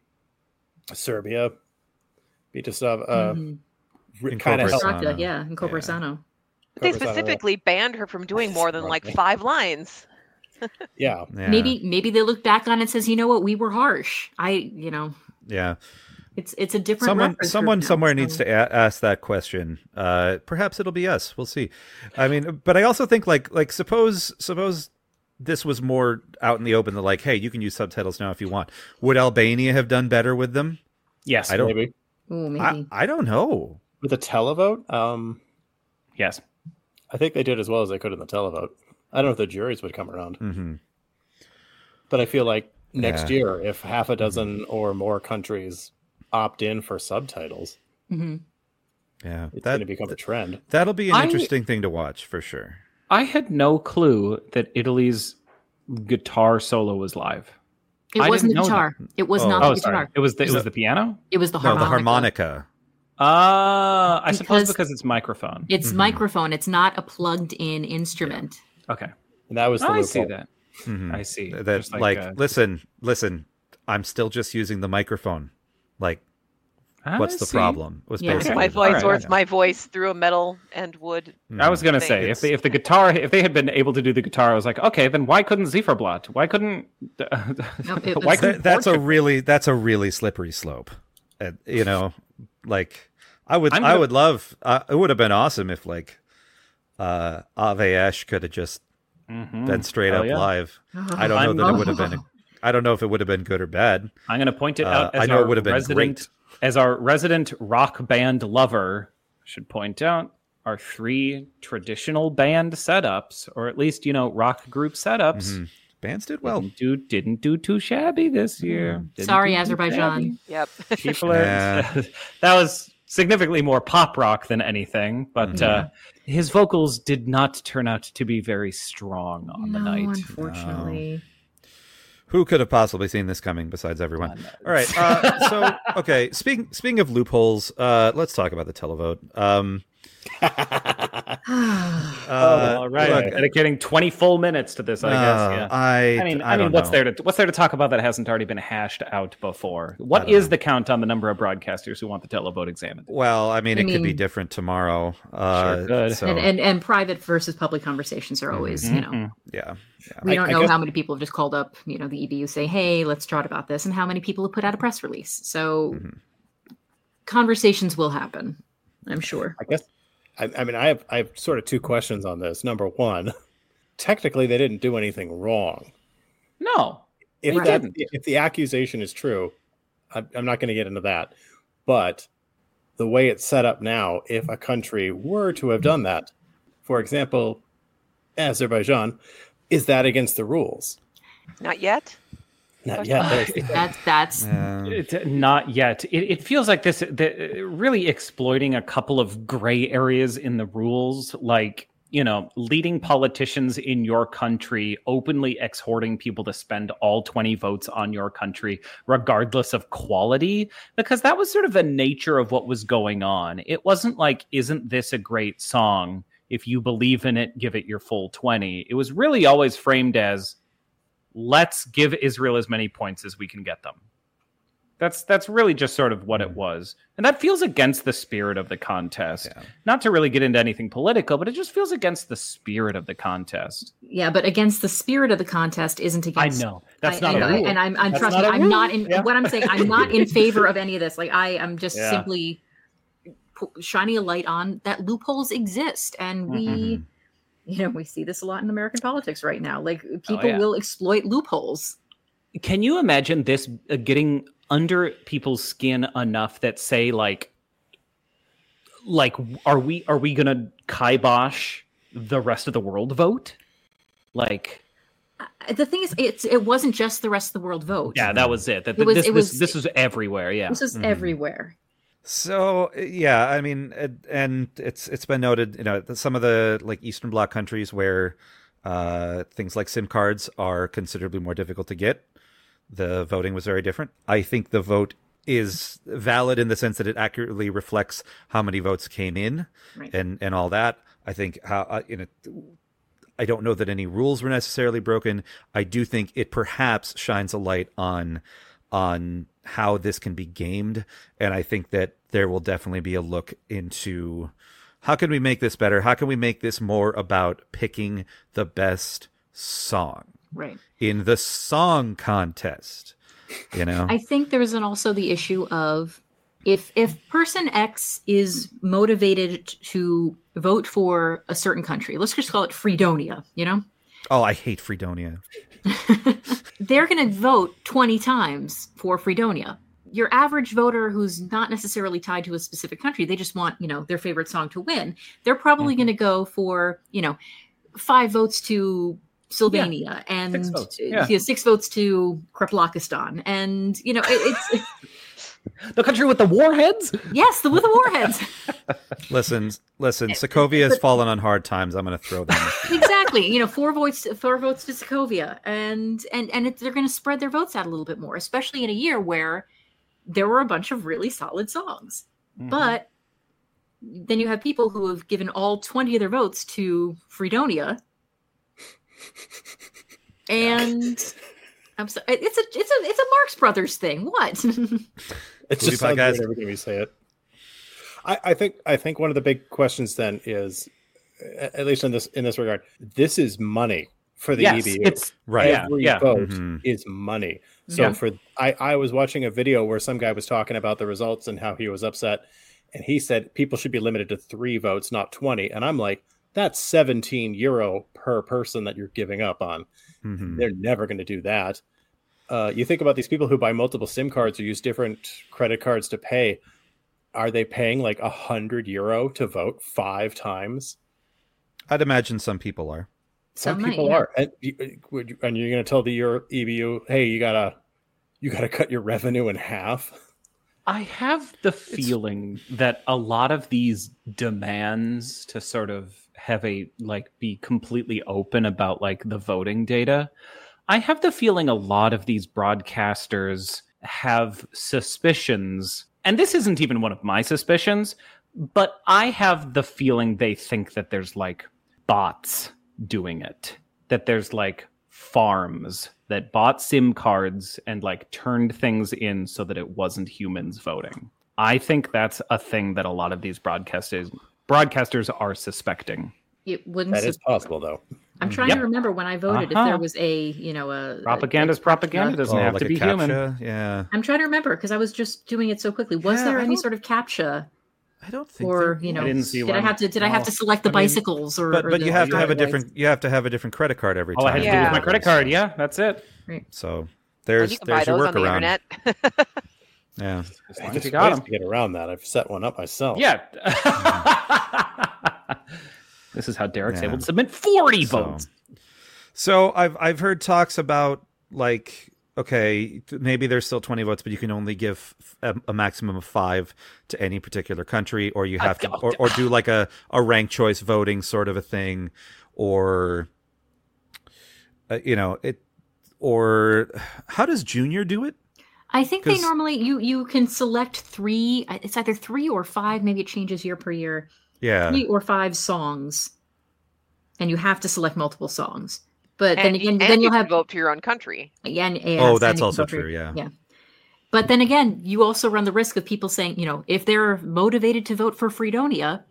Serbia, Vitoslav, uh, Mhm. kind of Incorporates helped. on- Straka, Sano. yeah, and Cobrasano. They Cobrasano, yeah. specifically banned her from doing more than like Right. five lines. Yeah, Yeah. Maybe maybe they look back on it and says, you know what, we were harsh. I you know, Yeah. it's it's a different. Someone, reference someone group now, somewhere so- needs to a- ask that question. Uh, perhaps it'll be us. We'll see. I mean, but I also think like like suppose suppose this was more out in the open. That like, hey, you can use subtitles now if you want. Would Albania have done better with them? Yes. I don't. maybe Ooh, I, maybe. I don't know. with the televote. Um, Yes. I think they did as well as they could in the televote. I don't know if the juries would come around, hmm but I feel like next Yeah. year, if half a dozen or more countries opt in for subtitles, hmm Yeah, it's that going to become a trend. that'll be an I- interesting thing to watch for sure. I had no clue that Italy's guitar solo was live. It I wasn't the didn't know guitar. It was Oh. not Oh, the guitar. sorry. It was the it So- was the piano. It was the No, harmonica. the harmonica. Uh I suppose Because- because it's microphone. It's Mhm. microphone. It's not a plugged-in instrument. Okay. And that was the I see loophole. that. Mhm. I see. That Just like, uh, listen, listen. I'm still just using the microphone. Like, I what's the see. problem? Was Yeah. basically My the- voice, Alright, or I it's my voice through a metal and wood. Mhm. I was gonna thing. say if they, if the guitar if they had been able to do the guitar, I was like, okay, then why couldn't Zifferblatt? Why couldn't it why was- couldn't That- that's a Portugal? really that's a really slippery slope. And, you know, like I would I'm I gonna- would love uh, it would have been awesome if like uh Ave Ash could have just Mhm. been straight Hell up yeah. live. I don't know I'm- that it would have been. I don't know if it would have been good or bad. I'm going to point it Uh, out. As I know our it would have been resident, great. As our resident rock band lover, should point out our three traditional band setups, or at least you know rock group setups. Mhm. Bands did well. Didn't do didn't do too shabby this year. Didn't Sorry, do too Azerbaijan. shabby. Yep. People are, Yeah. that was significantly more pop rock than anything, but Mhm. uh, his vocals did not turn out to be very strong on the no, night. unfortunately. Who could have possibly seen this coming besides everyone? Come on. All right. Uh, so, okay. Speaking speaking of loopholes, uh, let's talk about the televote. Um, uh, All right, look, dedicating twenty full minutes to this, I guess. uh, Yeah. I, I mean, I, I, don't mean, what's know. there to what's there to talk about that hasn't already been hashed out before? What don't is know. the count on the number of broadcasters who want the televote examined? Well, I mean, I it could be mean- different tomorrow. Uh, Sure could. So, And, and and private versus public conversations are always, you know, Mhm. yeah. we I- don't I know guess- how many people have just called up, you know, the E B U say, hey, let's chat about this, and how many people have put out a press release. So Mhm. conversations will happen, I'm sure. I guess. I, I mean, I have I have sort of two questions on this. Number one, technically, they didn't do anything wrong. No, If They that didn't. if the accusation is true, I'm, I'm not going to get into that. But the way it's set up now, if a country were to have done that, for example, Azerbaijan, is that against the rules? Not yet. Not yet. There's- That's that's Yeah. It, not yet. It, it feels like this the, really exploiting a couple of gray areas in the rules, like you know, leading politicians in your country openly exhorting people to spend all twenty votes on your country, regardless of quality, because that was sort of the nature of what was going on. It wasn't like, isn't this a great song? If you believe in it, give it your full twenty. It was really always framed as, let's give Israel as many points as we can get them. That's that's really just sort of what it was. And that feels against the spirit of the contest. Yeah. Not to really get into anything political, but it just feels against the spirit of the contest. Yeah, but against the spirit of the contest isn't against. I know. That's I, not I a know, rule. and I'm, I'm That's trust me, not a I'm rule. not in Yeah. what I'm saying. I'm not in favor of any of this. Like I am just Yeah. simply p- shining a light on that loopholes exist, and we, Mhm. you know, we see this a lot in American politics right now. Like people yeah. will exploit loopholes. Can you imagine this uh, getting under people's skin enough that say like like are we are we gonna kibosh the rest of the world vote? Like Uh, The thing is, it's it wasn't just the rest of the world vote. yeah, that was it. That It was- this, it this was- this was everywhere. Yeah. This is Mhm. everywhere. So yeah, I mean, it- and it's it's been noted, you know, that some of the like Eastern Bloc countries where uh, things like SIM cards are considerably more difficult to get, the voting was very different. I think the vote is valid in the sense that it accurately reflects how many votes came in, Right. and and all that. I think how uh, you know. I don't know that any rules were necessarily broken. I do think it perhaps shines a light on on how this can be gamed, and I think that there will definitely be a look into how can we make this better? How can we make this more about picking the best song Right. in the song contest? You know, I think there's an also the issue of if if person X is motivated to vote for a certain country, let's just call it Fredonia, you know, oh, I hate Fredonia. they're going to vote twenty times for Fredonia. Your average voter who's not necessarily tied to a specific country, they just want, you know, their favorite song to win. They're probably Mhm. going to go for, you know, five votes to Sylvania and Six votes, uh, yeah. yeah, six votes to Kreplakistan. And, you know, it, it's, The country with the warheads? yes, the with the warheads. Listen, listen, Sokovia has fallen on hard times. I'm going to throw them. Exactly. You know, four votes, four votes to Sokovia, and and and it, they're going to spread their votes out a little bit more, especially in a year where there were a bunch of really solid songs. But then you have people who have given all twenty of their votes to Fredonia, and I'm sorry, it's a it's a it's a Marx Brothers thing. What? It Movie just sounds podcast. weird every time you say it. I, I think I think one of the big questions then is, a- at least in this in this regard, this is money for the yes, E B U. it's Right. Yeah, Every yeah. vote Mhm. is money. So Yeah. for I, I was watching a video where some guy was talking about the results and how he was upset, and he said people should be limited to three votes, not twenty. And I'm like, that's seventeen euro per person that you're giving up on. Mhm. They're never going to do that. Uh, you think about these people who buy multiple SIM cards or use different credit cards to pay. Are they paying like a hundred euro to vote five times? I'd imagine some people are. Some Some might, people yeah. are, and, you- would you- and you're going to tell the Euro E B U, hey, you gotta, you gotta cut your revenue in half. I have the feeling that a lot of these demands to sort of have a like be completely open about like the voting data. I have the feeling a lot of these broadcasters have suspicions, and this isn't even one of my suspicions, but I have the feeling they think that there's like bots doing it, that there's like farms that bought SIM cards and like turned things in so that it wasn't humans voting. I think that's a thing that a lot of these broadcasters broadcasters are suspecting. It wouldn't. That is su- possible, though. I'm trying Yep. to remember when I voted if Uh-huh. there was a you know a Propaganda's a- a- propaganda doesn't Oh, have like to a be human. captcha? Yeah. I'm trying to remember because I was just doing it so quickly. Was Yeah, there I any don't- sort of captcha, I don't think or they- you know, I didn't see did I one. have to did I have No. to select the I mean, bicycles or? But or but the you have to have a driveways? different you have to have a different credit card every All I time. have to do Yeah. with my credit card. Yeah, that's it. So And there's you can buy there's your those on the workaround. internet. Yeah. As long as There's you got ways them. to get around that. I've set one up myself. Yeah. This is how Derek's Yeah. able to submit forty So- votes. So I've I've heard talks about like okay, t- maybe there's still twenty votes, but you can only give a, a maximum of five to any particular country, or you have to, or, or do like a, a ranked choice voting sort of a thing, or uh, you know it, or how does Junior do it? I think they 'Cause- normally you you can select three. It's either three or five. Maybe it changes year per year. Yeah, Three or five songs, and you have to select multiple songs. But And, then you- again, and then you you'll can have vote for your own country. again. Oh, that's also true, yeah. yeah. But then again, you also run the risk of people saying, you know, if they're motivated to vote for Fredonia,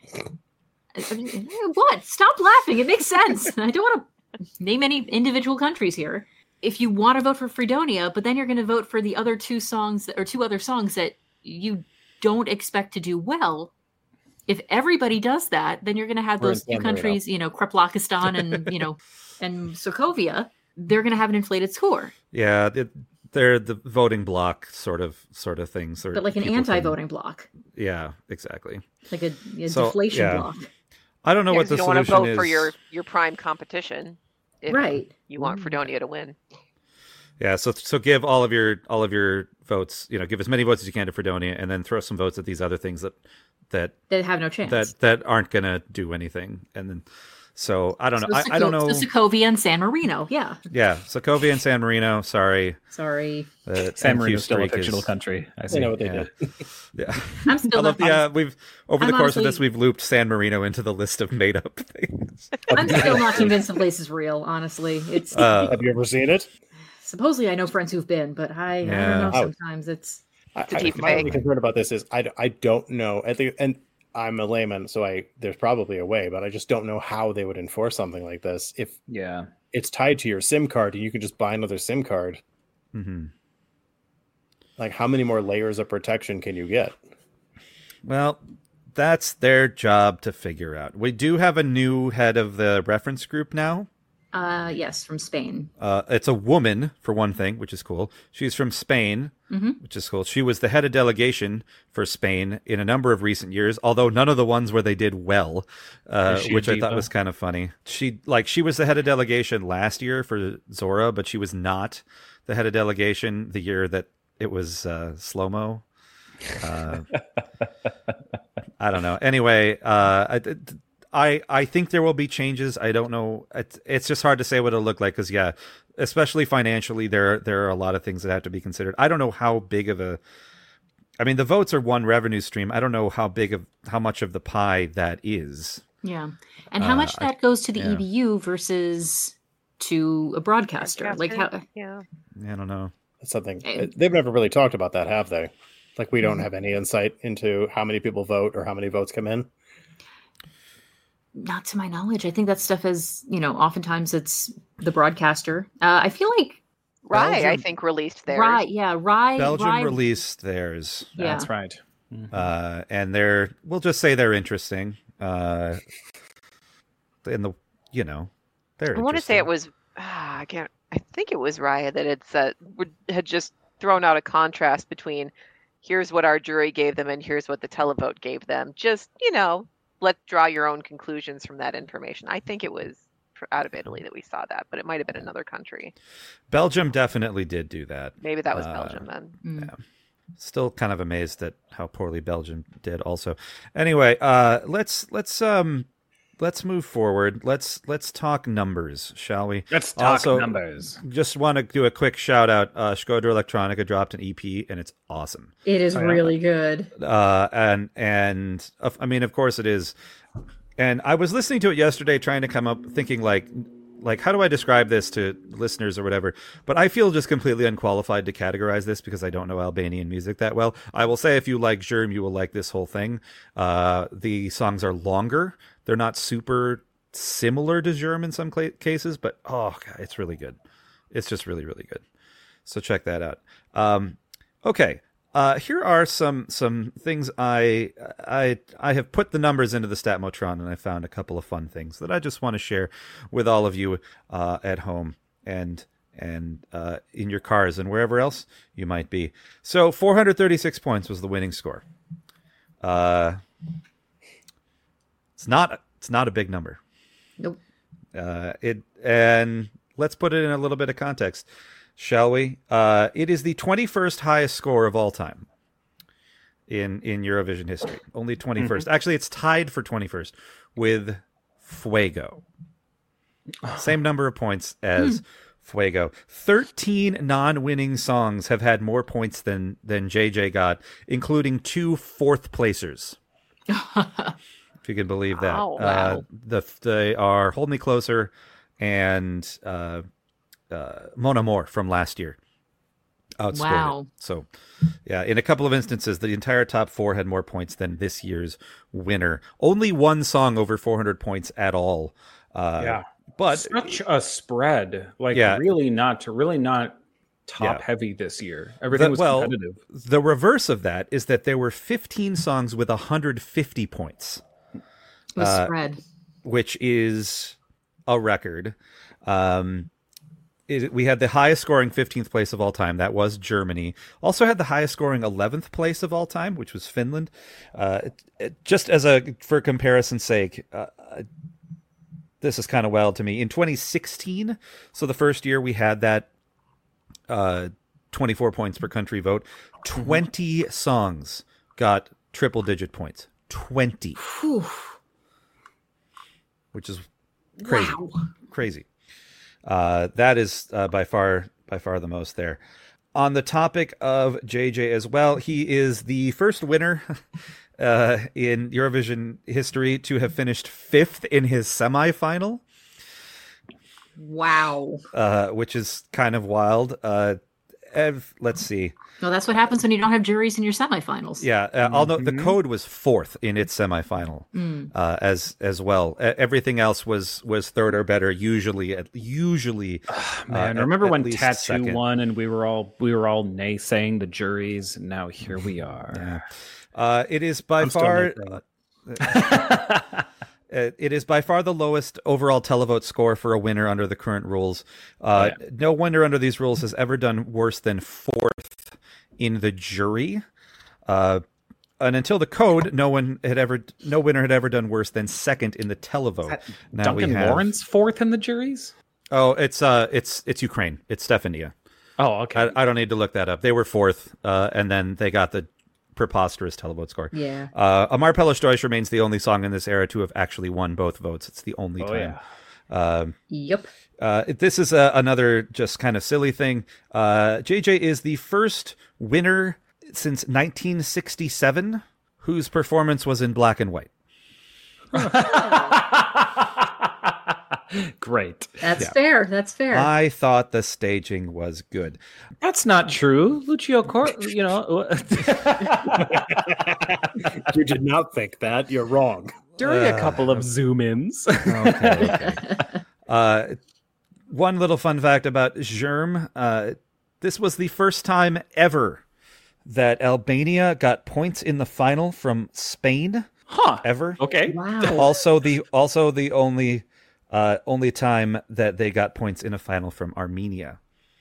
what? Stop laughing. It makes sense. I don't want to name any individual countries here. If you want to vote for Fredonia, but then you're going to vote for the other two songs that, or two other songs that you don't expect to do well. If everybody does that, then you're going to have We're those in two San countries, you know, Kreplakistan and, you know, and Sokovia. They're going to have an inflated score. Yeah, it, they're the voting block sort of sort of things. But like an people anti-voting can- block. Yeah, exactly. Like a, a So, deflation yeah. block. I don't know Yeah, what 'cause the you don't want to solution vote is. for your your prime competition. If Right. You want Fredonia to win. Yeah, so so give all of your all of your votes, you know, give as many votes as you can to Fredonia, and then throw some votes at these other things that that They have no chance. that that aren't gonna do anything. And then, so I don't know. So I, I don't Soko- know. So Sokovia and San Marino. Yeah. Yeah, Sokovia and San Marino. Sorry, Sorry. uh, San M Q Marino's still a streak fictional is- country. I I see. know what they yeah. did. Yeah, I'm still I love not. the. Uh, we've over the I'm course of this, honestly- we've looped San Marino into the list of made up things. I'm still not convinced the place is real. Honestly, it's Uh, Have you ever seen it? supposedly I know friends who've been, but I, I Yeah. don't know. Oh. Sometimes it's I, a I, deep my only fake. concern about this is I, d- I don't know. I think, and I'm a layman, so I there's probably a way, but I just don't know how they would enforce something like this. If Yeah. it's tied to your SIM card and you can just buy another SIM card, mhm. like how many more layers of protection can you get? Well, that's their job to figure out. We do have a new head of the reference group now. uh yes from Spain. Uh, it's a woman, for one thing, which is cool. She's from Spain, Mhm. which is cool. She was the head of delegation for Spain in a number of recent years, although none of the ones where they did well, uh, Is she a which I thought diva? was kind of funny. She like she was the head of delegation last year for Zora, but she was not the head of delegation the year that it was uh, slow mo. Uh, I don't know. Anyway, uh, I, I I think there will be changes. I don't know. It's, it's just hard to say what it'll look like because yeah, especially financially, there there are a lot of things that have to be considered. I don't know how big of a. I mean, the votes are one revenue stream. I don't know how big of how much of the pie that is. Yeah, and how Uh, much I- that goes to the yeah. E B U versus to a broadcaster? Like how? Yeah. I don't know. That's something Eh. they've never really talked about that, have they? Like we Mm-hmm. don't have any insight into how many people vote or how many votes come in. Not to my knowledge. I think that stuff is, you know, oftentimes it's the broadcaster. Uh, I feel like Rye, I Belgium- think, released theirs. Rye, yeah, Rye. Belgium Rye, released theirs, Yeah. That's right. Mhm. uh, and they're we'll just say they're interesting. Uh, in the you know they're. I want to say interesting. it was. Ah, I can't. I think it was Raya that had said would had just thrown out a contrast between here's what our jury gave them and here's what the televote gave them. Just you know, let's draw your own conclusions from that information. I think it was fr- out of Italy that we saw that, but it might have been another country. Belgium definitely did do that. Maybe that was Uh, Belgium then. Mm. Still kind of amazed at how poorly Belgium did also. Anyway, uh let's let's um let's move forward. Let's let's talk numbers, shall we? Let's talk Also- numbers. Just want to do a quick shout out. Uh Škoda Electronica dropped an E P and it's awesome. It is Oh, yeah. really good. Uh and and of- I mean of course it is. And I was listening to it yesterday trying to come up thinking like like how do I describe this to listeners or whatever, but I feel just completely unqualified to categorize this because I don't know Albanian music that well. I will say if you like Germ, you will like this whole thing. Uh the songs are longer. They're not super similar to Germ in some cla cases, but oh god, it's really good. It's just really really good. So check that out. Um okay. Uh, here are some some things I I I have put the numbers into the Statmotron, and I found a couple of fun things that I just want to share with all of you uh, at home and and uh, in your cars and wherever else you might be. So four hundred thirty-six points was the winning score. Uh, it's not it's not a big number. Nope. Uh, it and let's put it in a little bit of context, shall we? Uh, it is the twenty-first highest score of all time in in Eurovision history. Only twenty-first. Actually, it's tied for twenty-first with Fuego. Same number of points as Fuego. thirteen non-winning songs have had more points than than J J got, including two fourth placers. If you can believe that. Wow. Uh, the they are Hold Me Closer and uh, uh, Mon Amour from last year. outscored Wow. it. So, yeah, in a couple of instances, the entire top four had more points than this year's winner. Only one song over four hundred points at all. Uh, Yeah. but Such a spread. Like, Yeah. really not, really not top Yeah. heavy this year. Everything The- was well, competitive. the reverse of that is that there were fifteen songs with one hundred fifty points, It was Uh, spread. which is a record. Um, it, we had the highest scoring fifteenth place of all time. That was Germany. Also had the highest scoring eleventh place of all time, which was Finland. Uh, it, it, just as a for comparison's sake, uh, this is kind of wild to me. In twenty sixteen, so the first year we had that uh, twenty-four points per country vote, twenty songs got triple digit points. twenty, Whew. which is crazy. Wow. Crazy. Uh, that is uh, by far by far the most there. On the topic of J J as well, he is the first winner uh, in Eurovision history to have finished fifth in his semifinal, Wow. uh, which is kind of wild. Uh, Ev, let's see. No, that's what happens when you don't have juries in your semifinals. Yeah, uh, although the Mhm. Code was fourth in its semifinal Mm. uh, as as well. Uh, everything else was was third or better. Usually, at usually. Man, uh, remember at when least Tattoo second. won and we were all we were all naysaying the juries, and now here we are. Yeah. Uh, it is by I'm still far. naysaying. Uh, it is by far the lowest overall televote score for a winner under the current rules. Uh, Oh, No winner under these rules has ever done worse than fourth in the jury. Uh, and until the Code, no one had ever, no winner had ever done worse than second in the televote. Now Duncan we have, Lawrence fourth in the juries. Oh, it's uh, it's it's Ukraine. It's Stefania. Oh, okay. I, I don't need to look that up. They were fourth, uh, and then they got the preposterous televote score. Yeah. Uh, Amar Pellestreusch remains the only song in this era to have actually won both votes. It's the only oh time. yeah. Um, Yep. uh, this is uh, another just kind of silly thing. Uh, J J is the first winner since nineteen sixty-seven whose performance was in black and white. Great. That's Yeah. fair. That's fair. I thought the staging was good. That's not true. Lucio Cor, you know, You did not think that. You're wrong. during a Uh, couple of zoom ins. Okay. okay. Uh, one little fun fact about Germ. Uh, this was the first time ever that Albania got points in the final from Spain Huh. ever. Okay. Wow. Also the also the only uh, only time that they got points in a final from Armenia.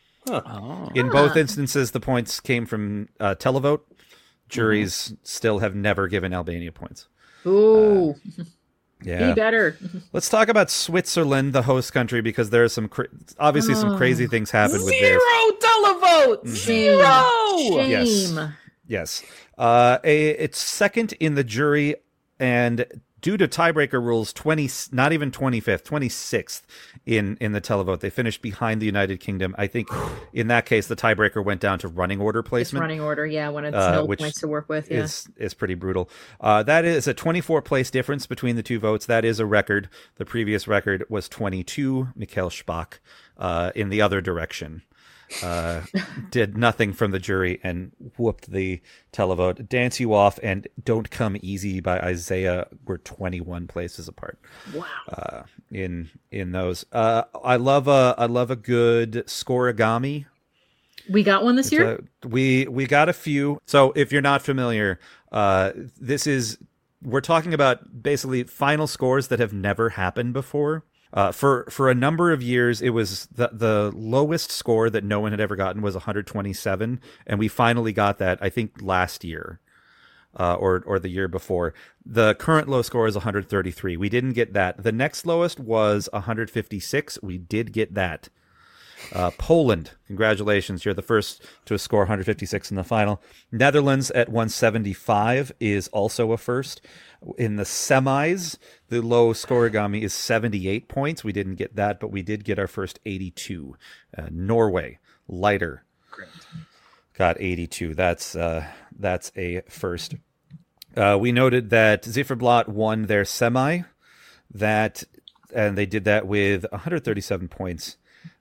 Oh. In Huh. both instances, the points came from uh, televote. Juries still have never given Albania points. Ooh. Yeah. Be better. Let's talk about Switzerland, the host country, because there are some cra- obviously some Oh. crazy things happen with Zero this. televotes. Shame. Zero. Shame. Yes. Yes. Uh, a, it's second in the jury, and due to tiebreaker rules, twenty, not even twenty-fifth, twenty-sixth in, in the televote. They finished behind the United Kingdom. I think in that case, the tiebreaker went down to running order It's placement. running order, yeah, when it's Uh, no which points to work with. Yeah. is is pretty brutal. Uh, that is a twenty-four place difference between the two votes. That is a record. The previous record was twenty-two. Mikhail Shpak uh, in the other direction uh, did nothing from the jury and whooped the televote. Dance You Off and Don't Come Easy by Isaiah were twenty-one places apart Wow. uh, in in those. Uh, I love a I love a good scoregami. We got one this year? So we we got a few. So if you're not familiar, uh, this is we're talking about basically final scores that have never happened before. Uh, for for a number of years, it was the the lowest score that no one had ever gotten was one hundred twenty-seven, and we finally got that. I think last year, uh, or or the year before. The current low score is one hundred thirty-three. We didn't get that. The next lowest was one hundred fifty-six. We did get that. Uh, Poland, congratulations. You're the first to score one hundred fifty-six in the final. Netherlands at one seventy-five is also a first. In the semis, the low scoregami is seventy-eight points. We didn't get that, but we did get our first eighty-two. Uh, Norway, lighter, Great. got eighty-two. That's uh, that's a first. Uh, we noted that Zifferblatt won their semi, that, and they did that with one hundred thirty-seven points.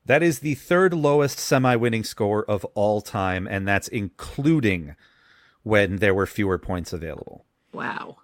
That is the third lowest semi-winning score of all time, and that's including when there were fewer points available. Wow.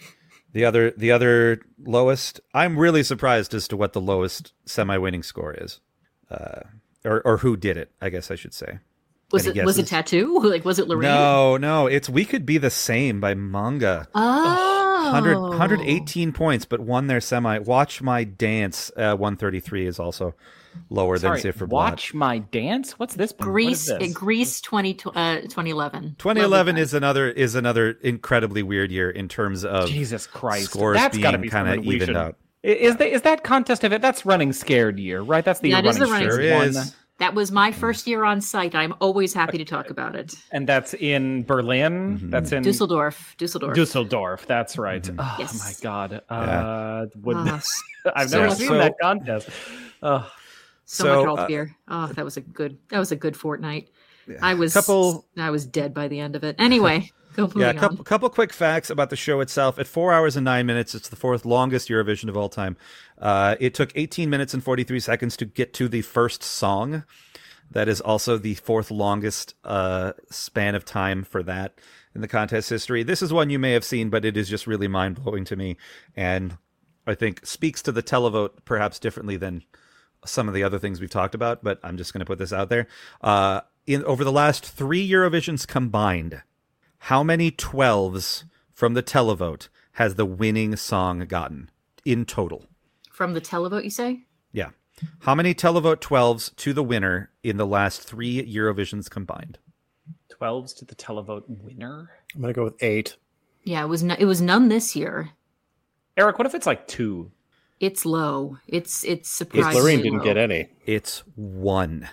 The other, the other lowest, I'm really surprised as to what the lowest semi-winning score is, uh, or or who did it. I guess I should say. Was Any it was it guesses? Tattoo? Like was it Lorraine? No, no, it's We Could Be the Same by Manga. Oh. one hundred, one hundred eighteen points, but won their semi. Watch My Dance, uh, one thirty-three is also lower Sorry, than Zifferblatt. Watch My Dance? What's this? Greece, What is this? Greece twenty, uh, twenty eleven. twenty eleven is another is another incredibly weird year in terms of Jesus Christ. scores That's gotta being be kind of something we evened should- out. I- Is that is that contest event? That's Running Scared year, right? That's the year That is Running the Running Scared Sure won. is. That was my first year on site. I'm always happy to talk about it. And that's in Berlin. Mhm. That's in Dusseldorf. Dusseldorf. Dusseldorf. That's right. Mhm. Oh Yes. my God. Uh, would, Ah, I've so never much- seen so- that contest. Oh, so, So, much alt uh, beer. Oh, that was a good. That was a good fortnight. I was couple- I was dead by the end of it. Anyway, go moving Yeah, a on. couple, couple quick facts about the show itself. At four hours and nine minutes, it's the fourth longest Eurovision of all time. Uh, it took eighteen minutes and forty-three seconds to get to the first song. That is also the fourth longest uh, span of time for that in the contest history. This is one you may have seen, but it is just really mind-blowing to me. And I think speaks to the televote perhaps differently than some of the other things we've talked about, but I'm just going to put this out there. Uh, in over the last three Eurovisions combined, how many twelves from the televote has the winning song gotten in total? From the televote, you say? Yeah. How many televote twelves to the winner in the last three Eurovisions combined? twelves to the televote winner. I'm gonna go with eight. Yeah, it was. No, it was none this year. Eric, what if it's like two? It's low. It's it's Because surprisingly Lorraine didn't low. get any. It's one.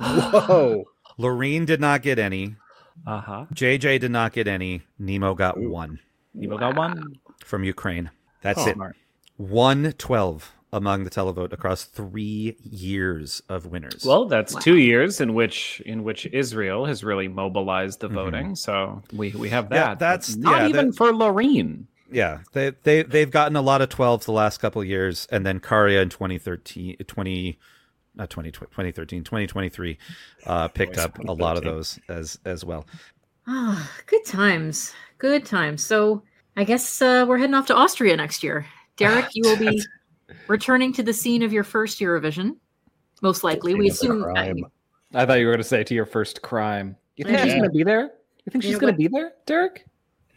Whoa! Loreen did not get any. Uh huh. J J did not get any. Nemo got one You got one. from Ukraine. That's Huh. it. One twelve among the televote across three years of winners. Well, that's Wow. two years in which in which Israel has really mobilized the voting. So we we have that. Yeah, but that's- not yeah, even that- for Loreen. yeah, they they they've gotten a lot of twelves the last couple of years, and then Karya in twenty thirteen, twenty not twenty, twenty thirteen, twenty twenty-three uh, picked up a lot of those as as well. Ah, good times. Good times. So I guess uh, we're heading off to Austria next year. Derek, you will be returning to the scene of your first Eurovision, most likely. We assume. Crime. I thought you were going to say to your first crime. You think Yeah. she's going to be there? You think You she's know going to what? be there, Derek?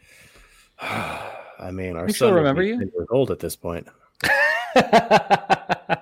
I mean, our We son still will remember be you? ten years old at this point. I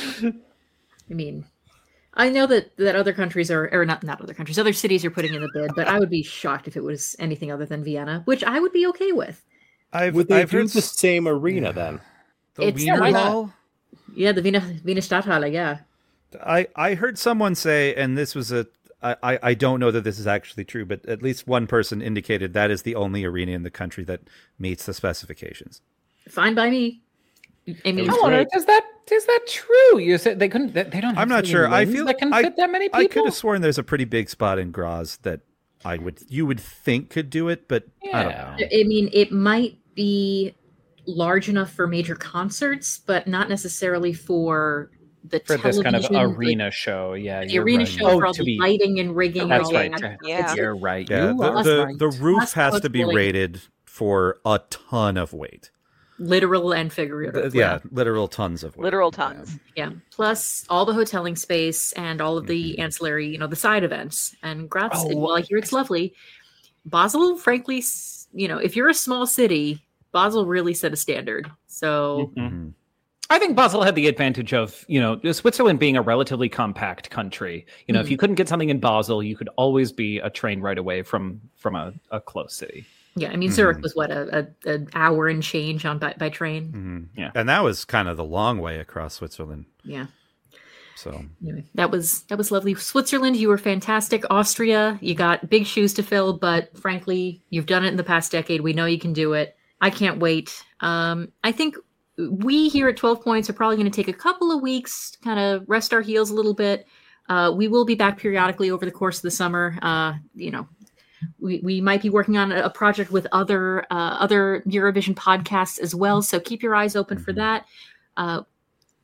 mean, I know that, that other countries are, or not not other countries, other cities are putting in the bid, but I would be shocked if it was anything other than Vienna, which I would be okay with. I've Would they I've do heard the s- same arena then? the It's- Wiener Yeah, why not? Hall. Yeah, the Wiener, Wiener Stadthalle, yeah. I, I heard someone say, and this was a, I, I I don't know that this is actually true, but at least one person indicated that is the only arena in the country that meets the specifications. Fine by me. I mean, It was I wonder, great. is that is that true? You said they couldn't. They, they don't. Have I'm not so sure. many I wings feel that can I, fit that many people. I could have sworn there's a pretty big spot in Graz that I would you would think could do it, but I don't know. Yeah. I mean, it might be large enough for major concerts, but not necessarily for the For this kind of television, like, arena show, yeah, the you're arena right. show Oh, for all to the be- lighting and rigging and That's all right. that. Yeah. It's- You're right. Yeah, you the, are the, right. the roof Plus has to be culturally- rated for a ton of weight. literal and figurative. Yeah, literal tons of weight. Literal tons. Yeah. Plus all the hoteling space and all of the Mhm. ancillary, you know, the side events. And Graz, Oh, while I hear it's lovely, Basel, frankly, s- you know, if you're a small city, Basel really set a standard. So Mhm. Mhm. I think Basel had the advantage of, you know, Switzerland being a relatively compact country. You know, if Mhm. you couldn't get something in Basel, you could always be a train right away from from a, a close city. yeah, I mean, Zurich Mhm. was what a, a an hour and change on by, by train. Mhm. Yeah. And that was kind of the long way across Switzerland. Yeah. So Anyway, that was that was lovely. Switzerland, you were fantastic. Austria, you got big shoes to fill, but frankly, you've done it in the past decade. We know you can do it. I can't wait. Um, I think we here at twelve Points are probably going to take a couple of weeks to kind of rest our heels a little bit. Uh, we will be back periodically over the course of the summer. Uh, you know, we, we might be working on a project with other uh, other Eurovision podcasts as well. So keep your eyes open for Mhm. that. Uh,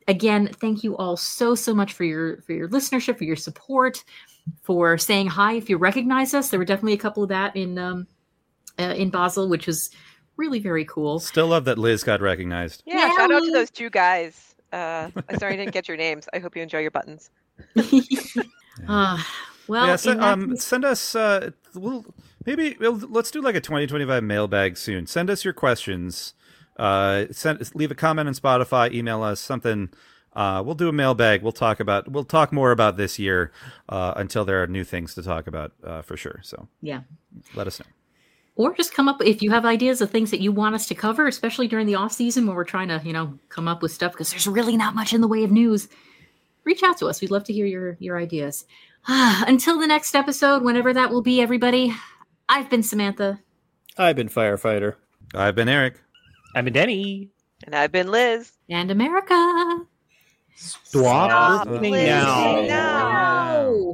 again, thank you all so, so much for your for your listenership, for your support, for saying hi if you recognize us. There were definitely a couple of that in um, uh, in Basel, which was really very cool. Still love that Liz got recognized. Yeah, Yeah, shout out to Liz. those two guys. Uh, I'm sorry I didn't get your names. I hope you enjoy your buttons. uh, well, yeah, so, in that um, case- send us. Uh, we'll, maybe we'll, let's do like a twenty twenty-five mailbag soon. Send us your questions. Uh, send leave a comment on Spotify. Email us something. Uh, we'll do a mailbag. We'll talk about. We'll talk more about this year uh, until there are new things to talk about uh, for sure. So yeah. let us know. Or just come up if you have ideas of things that you want us to cover, especially during the off season when we're trying to, you know, come up with stuff because there's really not much in the way of news. Reach out to us. We'd love to hear your your ideas. Until the next episode, whenever that will be, everybody. I've been Samantha. I've been Firefighter. I've been Eric. I'm a Denny. And I've been Liz. And America. Stop, listening listening now. now.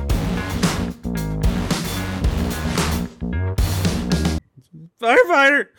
Firefighter.